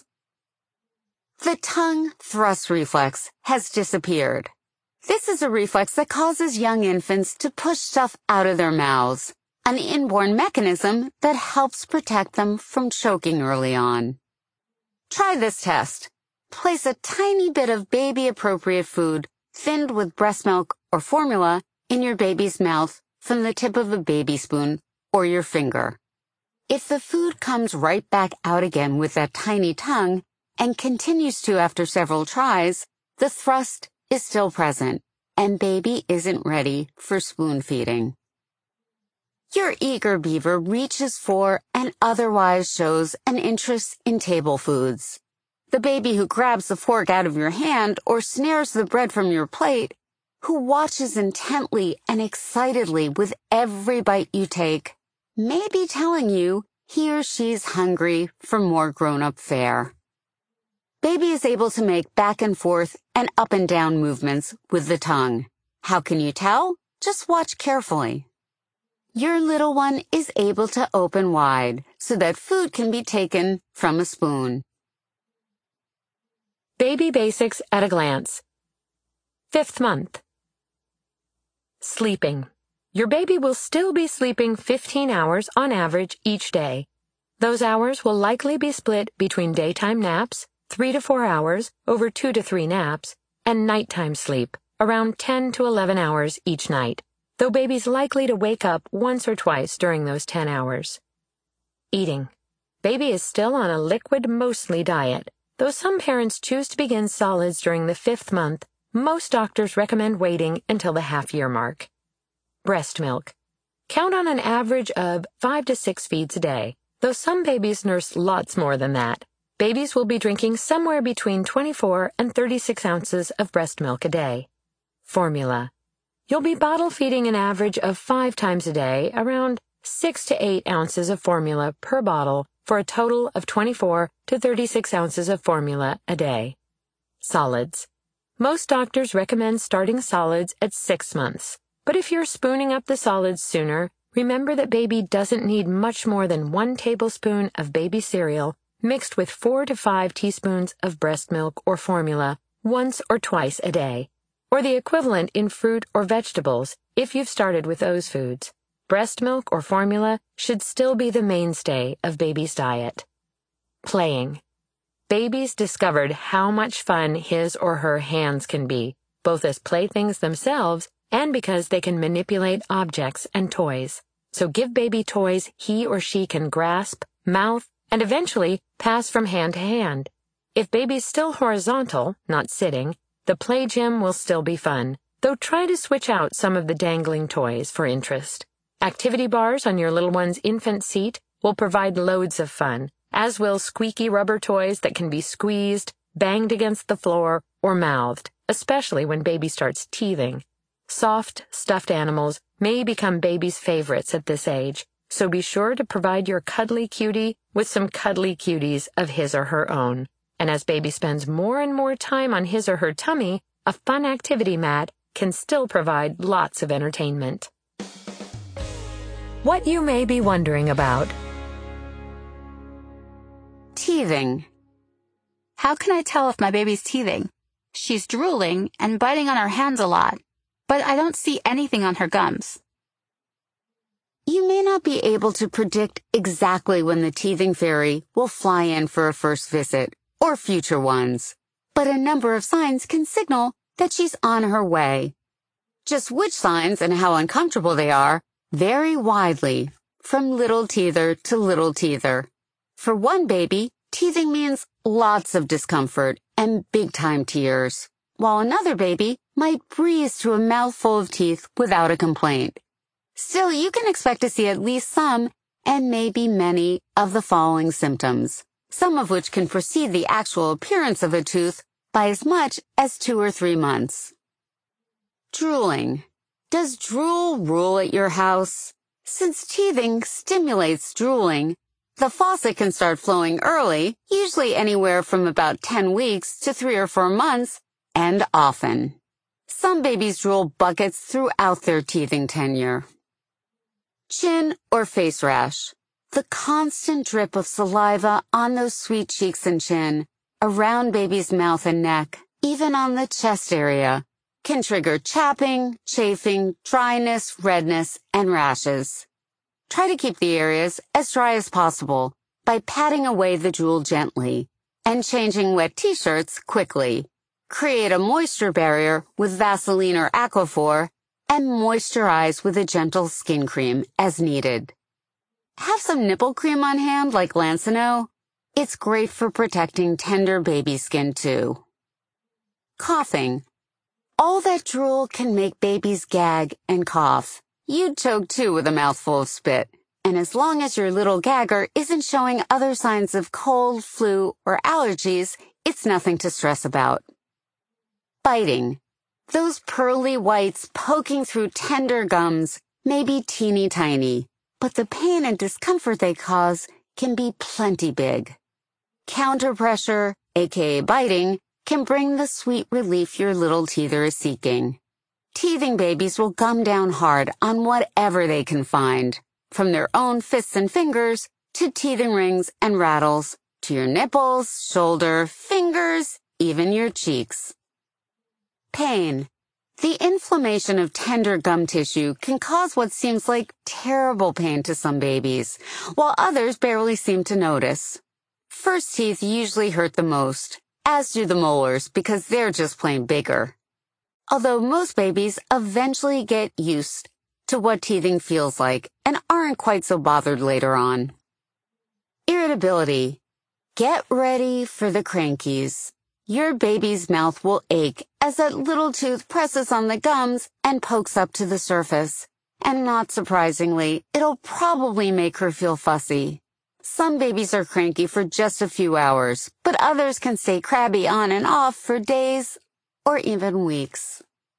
The tongue thrust reflex has disappeared. This is a reflex that causes young infants to push stuff out of their mouths, an inborn mechanism that helps protect them from choking early on. Try this test. Place a tiny bit of baby-appropriate food thinned with breast milk or formula in your baby's mouth from the tip of a baby spoon or your finger. If the food comes right back out again with that tiny tongue and continues to after several tries, the thrust is still present and baby isn't ready for spoon feeding. Your eager beaver reaches for and otherwise shows an interest in table foods. The baby who grabs the fork out of your hand or snares the bread from your plate, who watches intently and excitedly with every bite you take, may be telling you he or she's hungry for more grown-up fare. Baby is able to make back and forth and up and down movements with the tongue. How can you tell? Just watch carefully. Your little one is able to open wide so that food can be taken from a spoon. Baby basics at a glance. 5th month. Sleeping. Your baby will still be sleeping 15 hours on average each day. Those hours will likely be split between daytime naps, 3 to 4 hours over 2 to 3 naps, and nighttime sleep, around 10 to 11 hours each night, though baby's likely to wake up once or twice during those 10 hours. Eating. Baby is still on a liquid mostly diet. Though some parents choose to begin solids during the 5th month, most doctors recommend waiting until the half-year mark. Breast milk. Count on an average of 5 to 6 feeds a day, though some babies nurse lots more than that. Babies will be drinking somewhere between 24 and 36 ounces of breast milk a day. Formula. You'll be bottle feeding an average of 5 times a day, around 6 to 8 ounces of formula per bottle, for a total of 24 to 36 ounces of formula a day. Solids. Most doctors recommend starting solids at 6 months, but if you're spooning up the solids sooner, remember that baby doesn't need much more than 1 tablespoon of baby cereal mixed with 4 to 5 teaspoons of breast milk or formula once or twice a day, or the equivalent in fruit or vegetables if you've started with those foods. Breast milk or formula should still be the mainstay of baby's diet. Playing. Babies discovered how much fun his or her hands can be, both as playthings themselves and because they can manipulate objects and toys. So give baby toys he or she can grasp, mouth, and eventually pass from hand to hand. If baby's still horizontal, not sitting, the play gym will still be fun, though try to switch out some of the dangling toys for interest. Activity bars on your little one's infant seat will provide loads of fun, as will squeaky rubber toys that can be squeezed, banged against the floor, or mouthed, especially when baby starts teething. Soft, stuffed animals may become baby's favorites at this age, so be sure to provide your cuddly cutie with some cuddly cuties of his or her own. And as baby spends more and more time on his or her tummy, a fun activity mat can still provide lots of entertainment. What you may be wondering about. Teething. How can I tell if my baby's teething? She's drooling and biting on her hands a lot, but I don't see anything on her gums. You may not be able to predict exactly when the teething fairy will fly in for a first visit, or future ones, but a number of signs can signal that she's on her way. Just which signs and how uncomfortable they are vary widely, from little teether to little teether. For one baby, teething means lots of discomfort and big-time tears, while another baby might breeze through a mouthful of teeth without a complaint. Still, you can expect to see at least some, and maybe many, of the following symptoms, some of which can precede the actual appearance of a tooth by as much as 2 or 3 months. Drooling. Does drool rule at your house? Since teething stimulates drooling, the faucet can start flowing early, usually anywhere from about 10 weeks to 3 or 4 months, and often. Some babies drool buckets throughout their teething tenure. Chin or face rash. The constant drip of saliva on those sweet cheeks and chin, around baby's mouth and neck, even on the chest area, can trigger chapping, chafing, dryness, redness, and rashes. Try to keep the areas as dry as possible by patting away the drool gently and changing wet t-shirts quickly. Create a moisture barrier with Vaseline or Aquaphor and moisturize with a gentle skin cream as needed. Have some nipple cream on hand like Lancino. It's great for protecting tender baby skin too. Coughing. All that drool can make babies gag and cough. You'd choke too with a mouthful of spit. And as long as your little gagger isn't showing other signs of cold, flu, or allergies, it's nothing to stress about. Biting. Those pearly whites poking through tender gums may be teeny tiny, but the pain and discomfort they cause can be plenty big. Counterpressure, aka biting, can bring the sweet relief your little teether is seeking. Teething babies will gum down hard on whatever they can find, from their own fists and fingers to teething rings and rattles, to your nipples, shoulder, fingers, even your cheeks. Pain. The inflammation of tender gum tissue can cause what seems like terrible pain to some babies, while others barely seem to notice. First teeth usually hurt the most, as do the molars because they're just plain bigger. Although most babies eventually get used to what teething feels like and aren't quite so bothered later on. Irritability. Get ready for the crankies. Your baby's mouth will ache as that little tooth presses on the gums and pokes up to the surface. And not surprisingly, it'll probably make her feel fussy. Some babies are cranky for just a few hours, but others can stay crabby on and off for days or even weeks.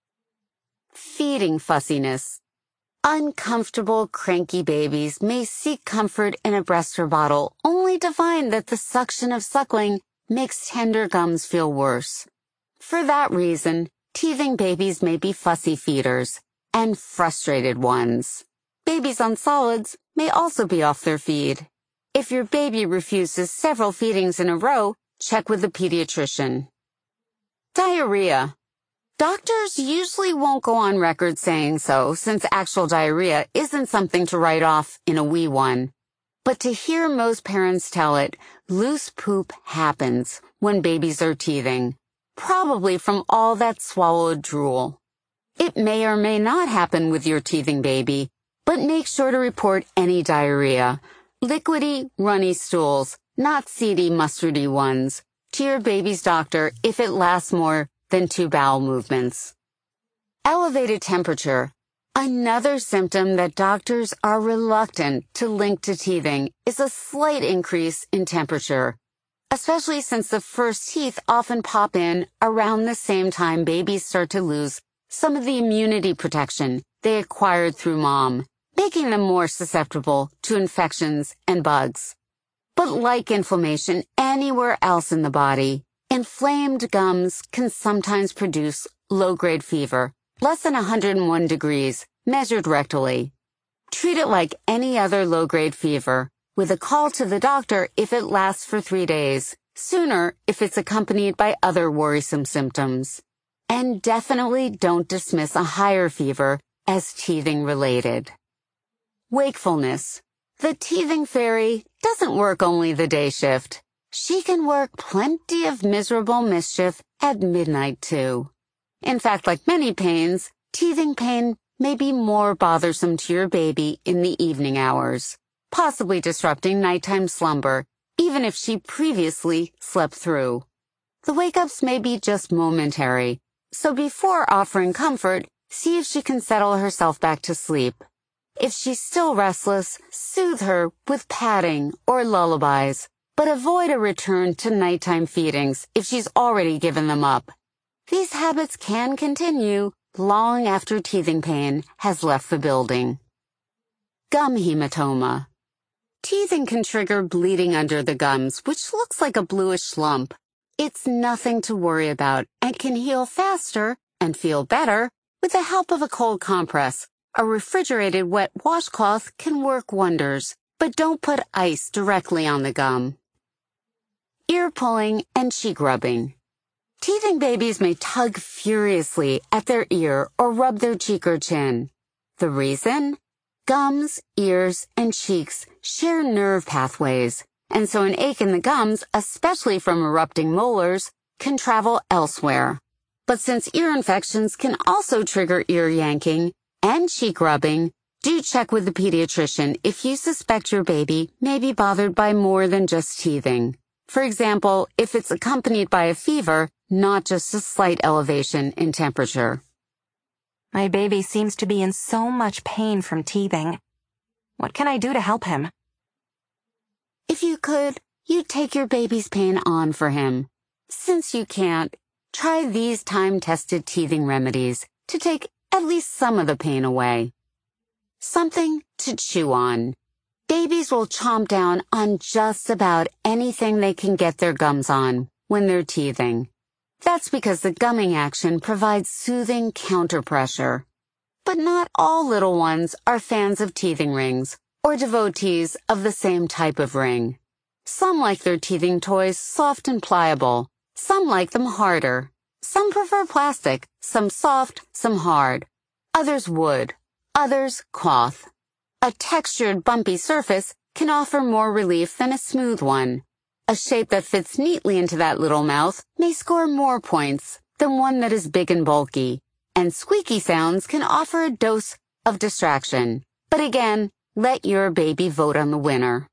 Feeding fussiness. Uncomfortable, cranky babies may seek comfort in a breast or bottle, only to find that the suction of suckling makes tender gums feel worse. For that reason, teething babies may be fussy feeders and frustrated ones. Babies on solids may also be off their feed. If your baby refuses several feedings in a row, check with the pediatrician. Diarrhea. Doctors usually won't go on record saying so, since actual diarrhea isn't something to write off in a wee one. But to hear most parents tell it, loose poop happens when babies are teething, probably from all that swallowed drool. It may or may not happen with your teething baby, but make sure to report any diarrhea, liquidy, runny stools, not seedy, mustardy ones, to your baby's doctor if it lasts more than 2 bowel movements. Elevated temperature. Another symptom that doctors are reluctant to link to teething is a slight increase in temperature, especially since the first teeth often pop in around the same time babies start to lose some of the immunity protection they acquired through mom, making them more susceptible to infections and bugs. But like inflammation anywhere else in the body, inflamed gums can sometimes produce low-grade fever, less than 101 degrees, measured rectally. Treat it like any other low-grade fever, with a call to the doctor if it lasts for 3 days, sooner if it's accompanied by other worrisome symptoms. And definitely don't dismiss a higher fever as teething related. Wakefulness. The teething fairy doesn't work only the day shift. She can work plenty of miserable mischief at midnight too. In fact, like many pains, teething pain may be more bothersome to your baby in the evening hours, possibly disrupting nighttime slumber, even if she previously slept through. The wake-ups may be just momentary, so before offering comfort, see if she can settle herself back to sleep. If she's still restless, soothe her with patting or lullabies, but avoid a return to nighttime feedings if she's already given them up. These habits can continue long after teething pain has left the building. Gum hematoma. Teething can trigger bleeding under the gums, which looks like a bluish lump. It's nothing to worry about and can heal faster and feel better with the help of a cold compress. A refrigerated wet washcloth can work wonders, but don't put ice directly on the gum. Ear pulling and cheek rubbing. Teething babies may tug furiously at their ear or rub their cheek or chin. The reason? Gums, ears, and cheeks share nerve pathways, and so an ache in the gums, especially from erupting molars, can travel elsewhere. But since ear infections can also trigger ear yanking and cheek rubbing, do check with the pediatrician if you suspect your baby may be bothered by more than just teething. For example, if it's accompanied by a fever, not just a slight elevation in temperature. My baby seems to be in so much pain from teething. What can I do to help him? If you could, you'd take your baby's pain on for him. Since you can't, try these time-tested teething remedies to take at least some of the pain away. Something to chew on. Babies will chomp down on just about anything they can get their gums on when they're teething. That's because the gumming action provides soothing counterpressure. But not all little ones are fans of teething rings or devotees of the same type of ring. Some like their teething toys soft and pliable. Some like them harder. Some prefer plastic, some soft, some hard. Others wood. Others cloth. A textured, bumpy surface can offer more relief than a smooth one. A shape that fits neatly into that little mouth may score more points than one that is big and bulky. And squeaky sounds can offer a dose of distraction. But again, let your baby vote on the winner.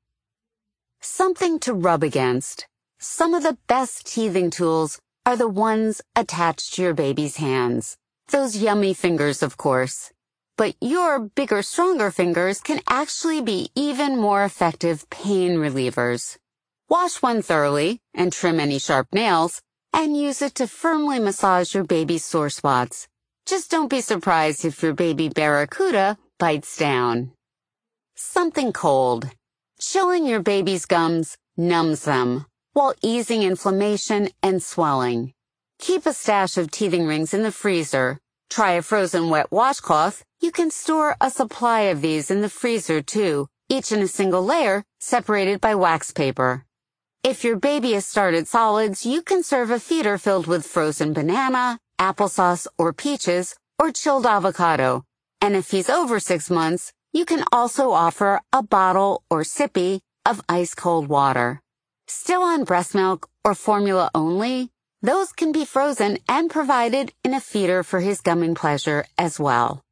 Something to rub against. Some of the best teething tools are the ones attached to your baby's hands. Those yummy fingers, of course. But your bigger, stronger fingers can actually be even more effective pain relievers. Wash one thoroughly and trim any sharp nails, and use it to firmly massage your baby's sore spots. Just don't be surprised if your baby barracuda bites down. Something cold. Chilling your baby's gums numbs them, while easing inflammation and swelling. Keep a stash of teething rings in the freezer. Try a frozen wet washcloth. You can store a supply of these in the freezer too, each in a single layer, separated by wax paper. If your baby has started solids, you can serve a feeder filled with frozen banana, applesauce, or peaches, or chilled avocado. And if he's over 6 months, you can also offer a bottle or sippy of ice-cold water. Still on breast milk or formula only? Those can be frozen and provided in a feeder for his gumming pleasure as well.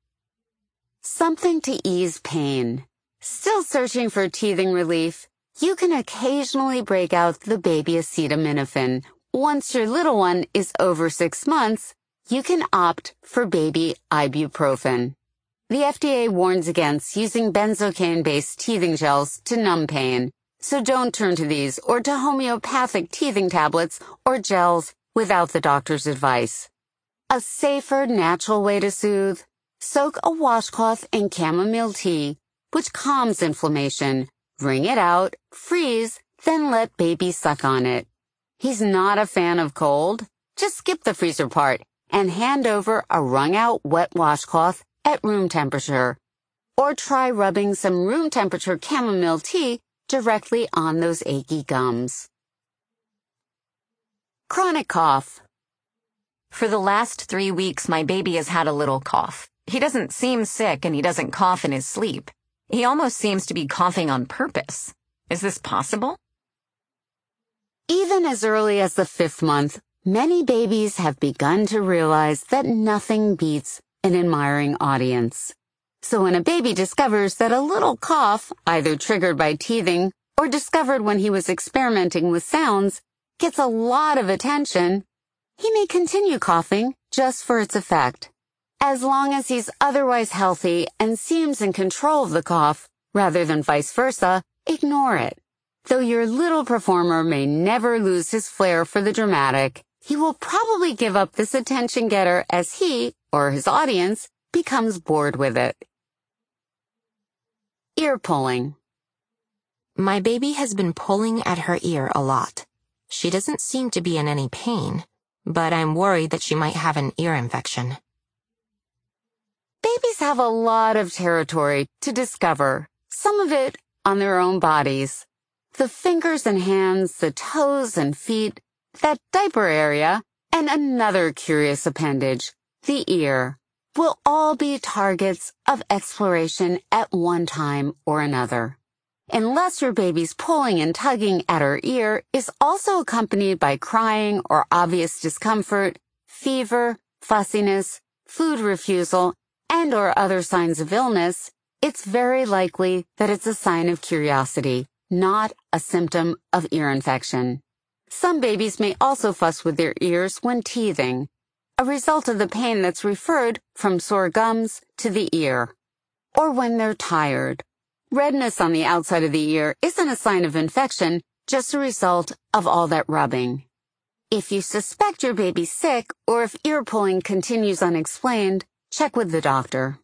Something to ease pain. Still searching for teething relief? You can occasionally break out the baby acetaminophen. Once your little one is over 6 months, you can opt for baby ibuprofen. The FDA warns against using benzocaine-based teething gels to numb pain, so don't turn to these or to homeopathic teething tablets or gels without the doctor's advice. A safer, natural way to soothe? Soak a washcloth in chamomile tea, which calms inflammation. Wring it out, freeze, then let baby suck on it. He's not a fan of cold? Just skip the freezer part and hand over a wrung-out wet washcloth at room temperature. Or try rubbing some room temperature chamomile tea directly on those achy gums. Chronic cough. For the last 3 weeks, my baby has had a little cough. He doesn't seem sick and he doesn't cough in his sleep. He almost seems to be coughing on purpose. Is this possible? Even as early as the 5th month, many babies have begun to realize that nothing beats an admiring audience. So when a baby discovers that a little cough, either triggered by teething or discovered when he was experimenting with sounds, gets a lot of attention, he may continue coughing just for its effect. As long as he's otherwise healthy and seems in control of the cough, rather than vice versa, ignore it. Though your little performer may never lose his flair for the dramatic, he will probably give up this attention getter as he, or his audience, becomes bored with it. Ear pulling. My baby has been pulling at her ear a lot. She doesn't seem to be in any pain, but I'm worried that she might have an ear infection. Babies have a lot of territory to discover, some of it on their own bodies. The fingers and hands, the toes and feet, that diaper area, and another curious appendage, the ear, will all be targets of exploration at one time or another. Unless your baby's pulling and tugging at her ear is also accompanied by crying or obvious discomfort, fever, fussiness, food refusal, and or other signs of illness, it's very likely that it's a sign of curiosity, not a symptom of ear infection. Some babies may also fuss with their ears when teething, a result of the pain that's referred from sore gums to the ear, or when they're tired. Redness on the outside of the ear isn't a sign of infection, just a result of all that rubbing. If you suspect your baby's sick or if ear pulling continues unexplained, check with the doctor.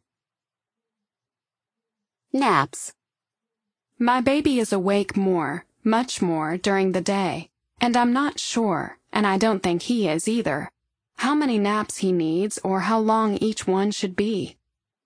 Naps. My baby is awake more, much more, during the day, and I'm not sure, and I don't think he is either, how many naps he needs or how long each one should be.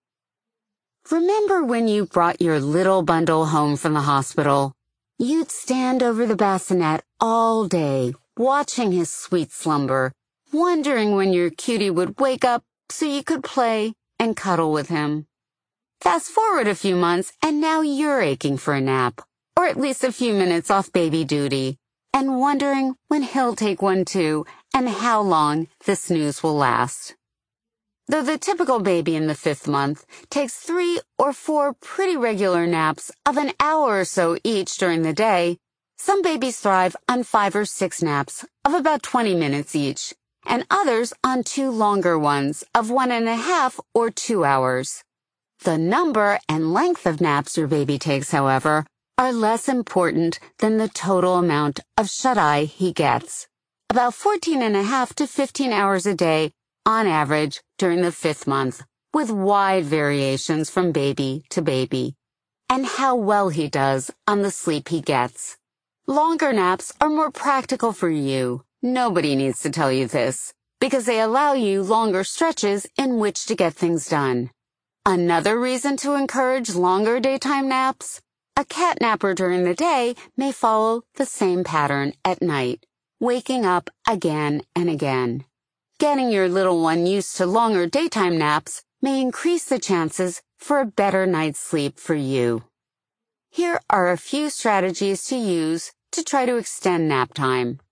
Remember when you brought your little bundle home from the hospital? You'd stand over the bassinet all day, watching his sweet slumber, wondering when your cutie would wake up so you could play and cuddle with him. Fast forward a few months, and now you're aching for a nap, or at least a few minutes off baby duty, and wondering when he'll take one too, and how long the snooze will last. Though the typical baby in the 5th month takes 3 or 4 pretty regular naps of an hour or so each during the day, some babies thrive on 5 or 6 naps of about 20 minutes each, and others on 2 longer ones of 1.5 or 2 hours. The number and length of naps your baby takes, however, are less important than the total amount of shut-eye he gets. About 14.5 to 15 hours a day on average during the 5th month, with wide variations from baby to baby, and how well he does on the sleep he gets. Longer naps are more practical for you. Nobody needs to tell you this, because they allow you longer stretches in which to get things done. Another reason to encourage longer daytime naps? A cat napper during the day may follow the same pattern at night, waking up again and again. Getting your little one used to longer daytime naps may increase the chances for a better night's sleep for you. Here are a few strategies to use to try to extend nap time.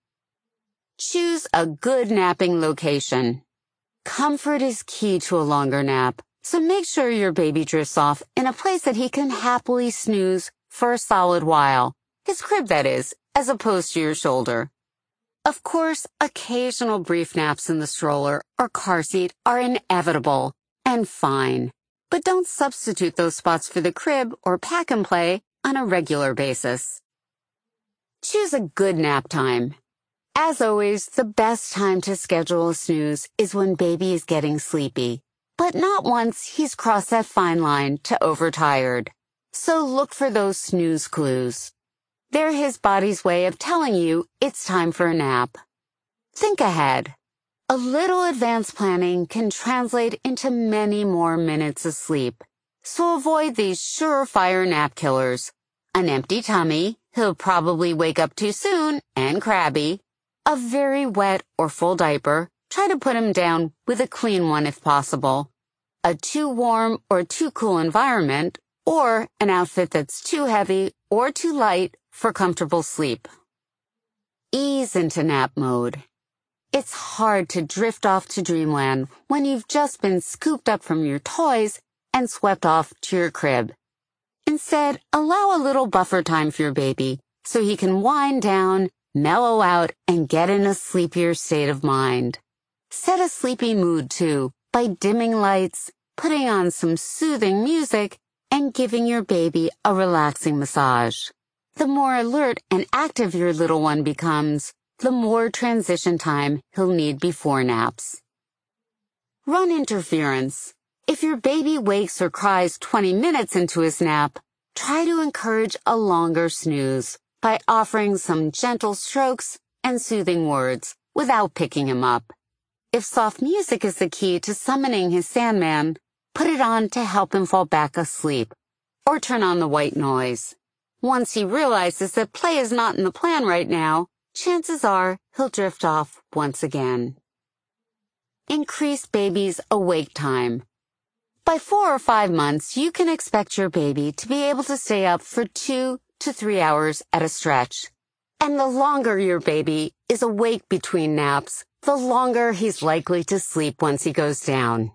Choose a good napping location. Comfort is key to a longer nap, so make sure your baby drifts off in a place that he can happily snooze for a solid while. His crib, that is, as opposed to your shoulder. Of course, occasional brief naps in the stroller or car seat are inevitable and fine, but don't substitute those spots for the crib or pack and play on a regular basis. Choose a good nap time. As always, the best time to schedule a snooze is when baby is getting sleepy, but not once he's crossed that fine line to overtired. So look for those snooze clues. They're his body's way of telling you it's time for a nap. Think ahead. A little advanced planning can translate into many more minutes of sleep. So avoid these surefire nap killers. An empty tummy, he'll probably wake up too soon and crabby. A very wet or full diaper, try to put him down with a clean one if possible. A too warm or too cool environment, or an outfit that's too heavy or too light for comfortable sleep. Ease into nap mode. It's hard to drift off to dreamland when you've just been scooped up from your toys and swept off to your crib. Instead, allow a little buffer time for your baby so he can wind down, mellow out, and get in a sleepier state of mind. Set a sleepy mood, too, by dimming lights, putting on some soothing music, and giving your baby a relaxing massage. The more alert and active your little one becomes, the more transition time he'll need before naps. Run interference. If your baby wakes or cries 20 minutes into his nap, try to encourage a longer snooze by offering some gentle strokes and soothing words without picking him up. If soft music is the key to summoning his Sandman, put it on to help him fall back asleep, or turn on the white noise. Once he realizes that play is not in the plan right now, chances are he'll drift off once again. Increase baby's awake time. By 4 or 5 months, you can expect your baby to be able to stay up for 2 to 3 hours at a stretch. And the longer your baby is awake between naps, the longer he's likely to sleep once he goes down.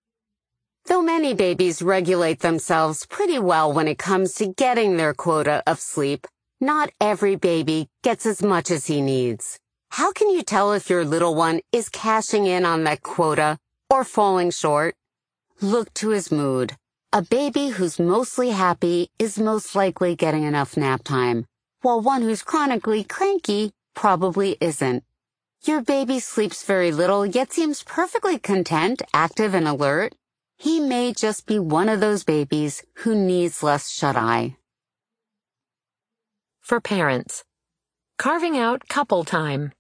Though many babies regulate themselves pretty well when it comes to getting their quota of sleep, not every baby gets as much as he needs. How can you tell if your little one is cashing in on that quota or falling short? Look to his mood. A baby who's mostly happy is most likely getting enough nap time, while one who's chronically cranky probably isn't. Your baby sleeps very little yet seems perfectly content, active, and alert. He may just be one of those babies who needs less shut-eye. For parents, carving out couple time.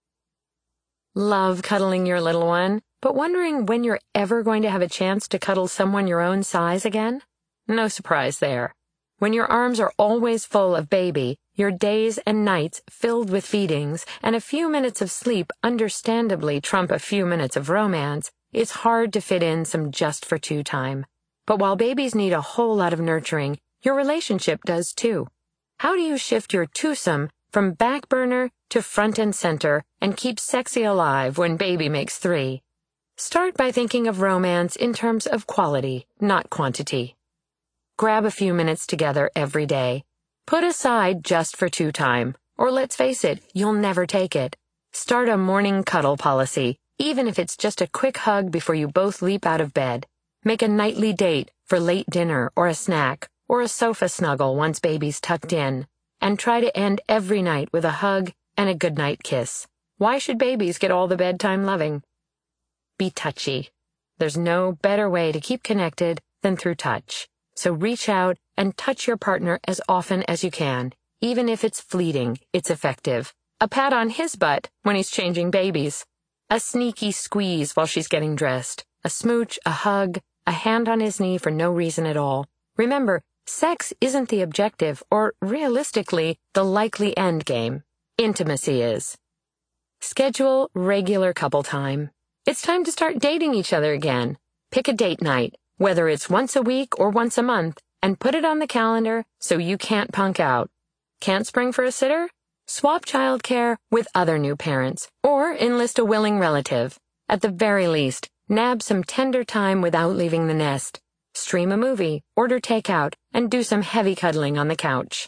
Love cuddling your little one, but wondering when you're ever going to have a chance to cuddle someone your own size again? No surprise there. When your arms are always full of baby, your days and nights filled with feedings, and a few minutes of sleep understandably trump a few minutes of romance, it's hard to fit in some just-for-two time. But while babies need a whole lot of nurturing, your relationship does too. How do you shift your twosome from back burner to front and center and keep sexy alive when baby makes 3? Start by thinking of romance in terms of quality, not quantity. Grab a few minutes together every day. Put aside just-for-two time, or let's face it, you'll never take it. Start a morning cuddle policy, even if it's just a quick hug before you both leap out of bed. Make a nightly date for late dinner or a snack, or a sofa snuggle once baby's tucked in, and try to end every night with a hug and a goodnight kiss. Why should babies get all the bedtime loving? Be touchy. There's no better way to keep connected than through touch. So reach out and touch your partner as often as you can. Even if it's fleeting, it's effective. A pat on his butt when he's changing babies. A sneaky squeeze while she's getting dressed. A smooch, a hug, a hand on his knee for no reason at all. Remember, sex isn't the objective or, realistically, the likely end game. Intimacy is. Schedule regular couple time. It's time to start dating each other again. Pick a date night, whether it's once a week or once a month, and put it on the calendar so you can't punk out. Can't spring for a sitter? Swap childcare with other new parents, or enlist a willing relative. At the very least, nab some tender time without leaving the nest. Stream a movie, order takeout, and do some heavy cuddling on the couch.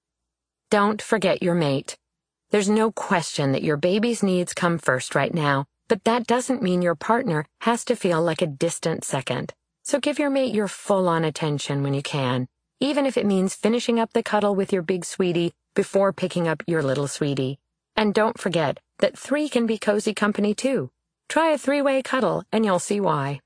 Don't forget your mate. There's no question that your baby's needs come first right now, but that doesn't mean your partner has to feel like a distant second. So give your mate your full-on attention when you can, even if it means finishing up the cuddle with your big sweetie before picking up your little sweetie. And don't forget that 3 can be cozy company too. Try a 3-way cuddle and you'll see why.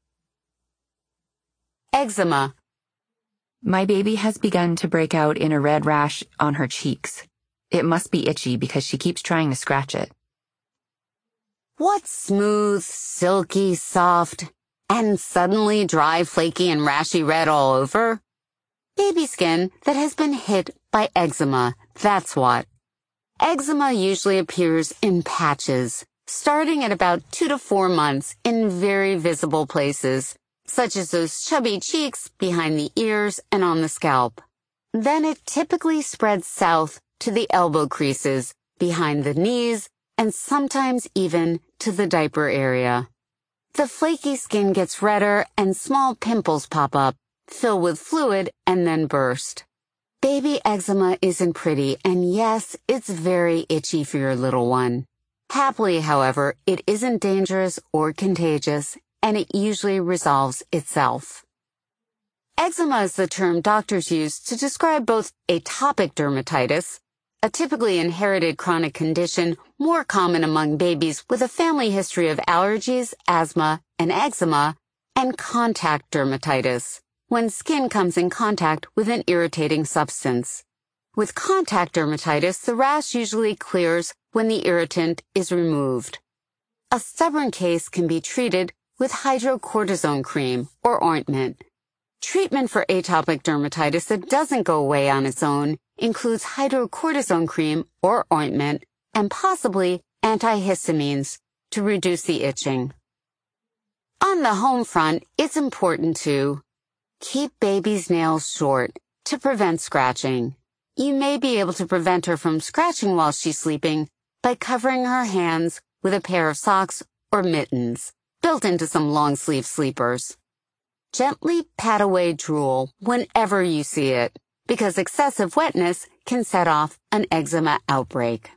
Eczema. My baby has begun to break out in a red rash on her cheeks. It must be itchy because she keeps trying to scratch it. What's smooth, silky, soft, and suddenly dry, flaky, and rashy red all over? Baby skin that has been hit by eczema, that's what. Eczema usually appears in patches, starting at about 2 to 4 months in very visible places, such as those chubby cheeks behind the ears and on the scalp. Then it typically spreads south to the elbow creases, behind the knees, and sometimes even to the diaper area. The flaky skin gets redder and small pimples pop up, fill with fluid, and then burst. Baby eczema isn't pretty, and yes, it's very itchy for your little one. Happily, however, it isn't dangerous or contagious, and it usually resolves itself. Eczema is the term doctors use to describe both atopic dermatitis, a typically inherited chronic condition more common among babies with a family history of allergies, asthma, and eczema, and contact dermatitis, when skin comes in contact with an irritating substance. With contact dermatitis, the rash usually clears when the irritant is removed. A stubborn case can be treated with hydrocortisone cream or ointment. Treatment for atopic dermatitis that doesn't go away on its own includes hydrocortisone cream or ointment and possibly antihistamines to reduce the itching. On the home front, it's important to keep baby's nails short to prevent scratching. You may be able to prevent her from scratching while she's sleeping by covering her hands with a pair of socks or mittens, built into some long-sleeve sleepers. Gently pat away drool whenever you see it, because excessive wetness can set off an eczema outbreak.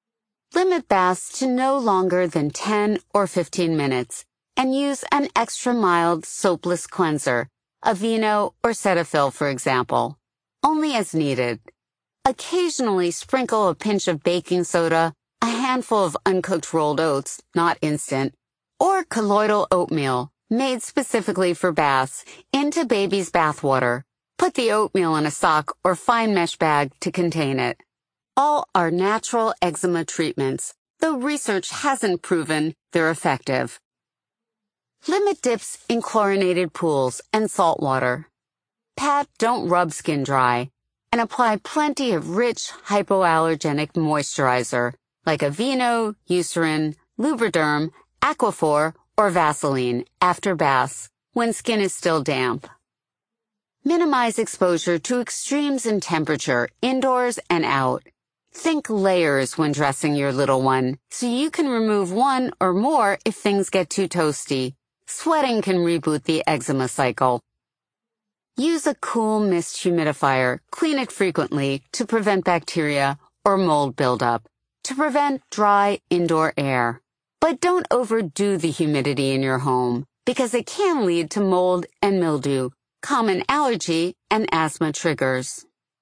Limit baths to no longer than 10 or 15 minutes, and use an extra mild soapless cleanser, Aveeno or Cetaphil, for example, only as needed. Occasionally sprinkle a pinch of baking soda, a handful of uncooked rolled oats, not instant, or colloidal oatmeal, made specifically for baths, into baby's bathwater. Put the oatmeal in a sock or fine mesh bag to contain it. All are natural eczema treatments, though research hasn't proven they're effective. Limit dips in chlorinated pools and salt water. Pat, don't rub skin dry, and apply plenty of rich hypoallergenic moisturizer like Aveeno, Eucerin, Lubriderm, Aquaphor, or Vaseline after baths when skin is still damp. Minimize exposure to extremes in temperature, indoors and out. Think layers when dressing your little one, so you can remove one or more if things get too toasty. Sweating can reboot the eczema cycle. Use a cool mist humidifier. Clean it frequently to prevent bacteria or mold buildup, to prevent dry indoor air. But don't overdo the humidity in your home, because it can lead to mold and mildew, common allergy and asthma triggers.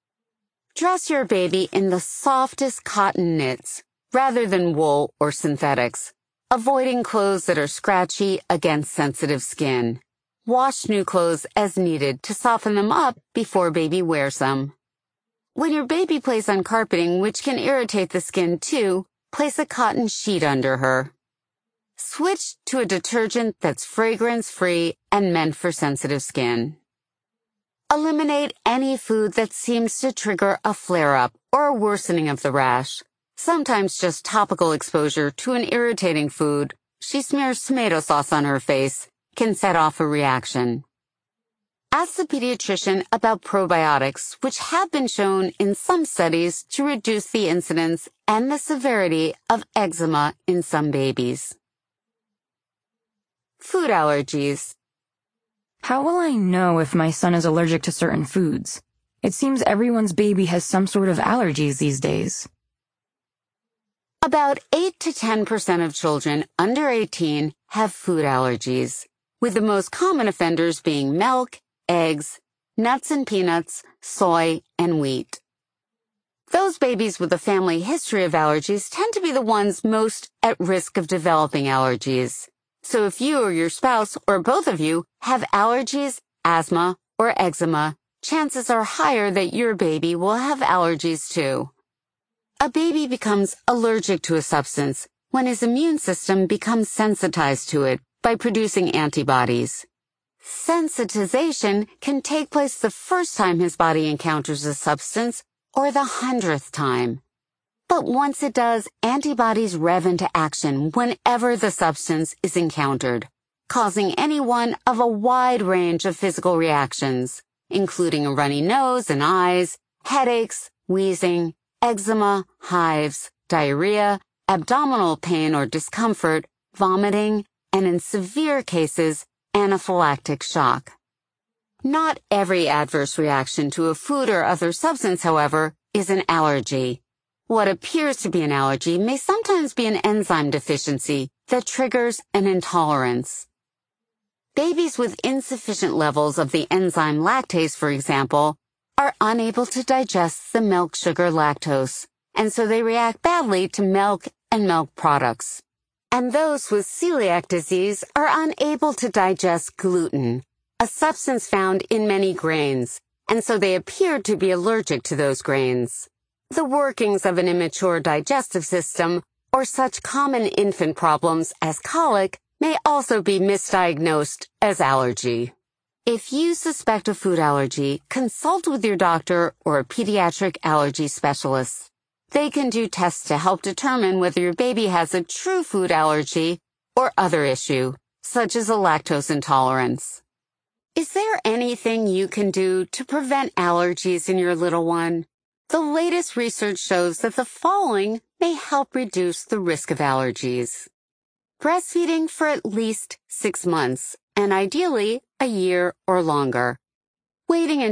Dress your baby in the softest cotton knits, rather than wool or synthetics, avoiding clothes that are scratchy against sensitive skin. Wash new clothes as needed to soften them up before baby wears them. When your baby plays on carpeting, which can irritate the skin too, place a cotton sheet under her. Switch to a detergent that's fragrance-free and meant for sensitive skin. Eliminate any food that seems to trigger a flare-up or a worsening of the rash. Sometimes just topical exposure to an irritating food, she smears tomato sauce on her face, can set off a reaction. Ask the pediatrician about probiotics, which have been shown in some studies to reduce the incidence and the severity of eczema in some babies. Food allergies. How will I know if my son is allergic to certain foods? It seems everyone's baby has some sort of allergies these days. About 8 to 10% of children under 18 have food allergies, with the most common offenders being milk, eggs, nuts and peanuts, soy, and wheat. Those babies with a family history of allergies tend to be the ones most at risk of developing allergies. So if you or your spouse or both of you have allergies, asthma, or eczema, chances are higher that your baby will have allergies too. A baby becomes allergic to a substance when his immune system becomes sensitized to it by producing antibodies. Sensitization can take place the first time his body encounters a substance or the 100th time. But once it does, antibodies rev into action whenever the substance is encountered, causing any one of a wide range of physical reactions, including a runny nose and eyes, headaches, wheezing, eczema, hives, diarrhea, abdominal pain or discomfort, vomiting, and in severe cases, anaphylactic shock. Not every adverse reaction to a food or other substance, however, is an allergy. What appears to be an allergy may sometimes be an enzyme deficiency that triggers an intolerance. Babies with insufficient levels of the enzyme lactase, for example, are unable to digest the milk sugar lactose, and so they react badly to milk and milk products. And those with celiac disease are unable to digest gluten, a substance found in many grains, and so they appear to be allergic to those grains. The workings of an immature digestive system, or such common infant problems as colic, may also be misdiagnosed as allergy. If you suspect a food allergy, consult with your doctor or a pediatric allergy specialist. They can do tests to help determine whether your baby has a true food allergy or other issue, such as a lactose intolerance. Is there anything you can do to prevent allergies in your little one? The latest research shows that the following may help reduce the risk of allergies. Breastfeeding for at least 6 months, and ideally a year or longer. Waiting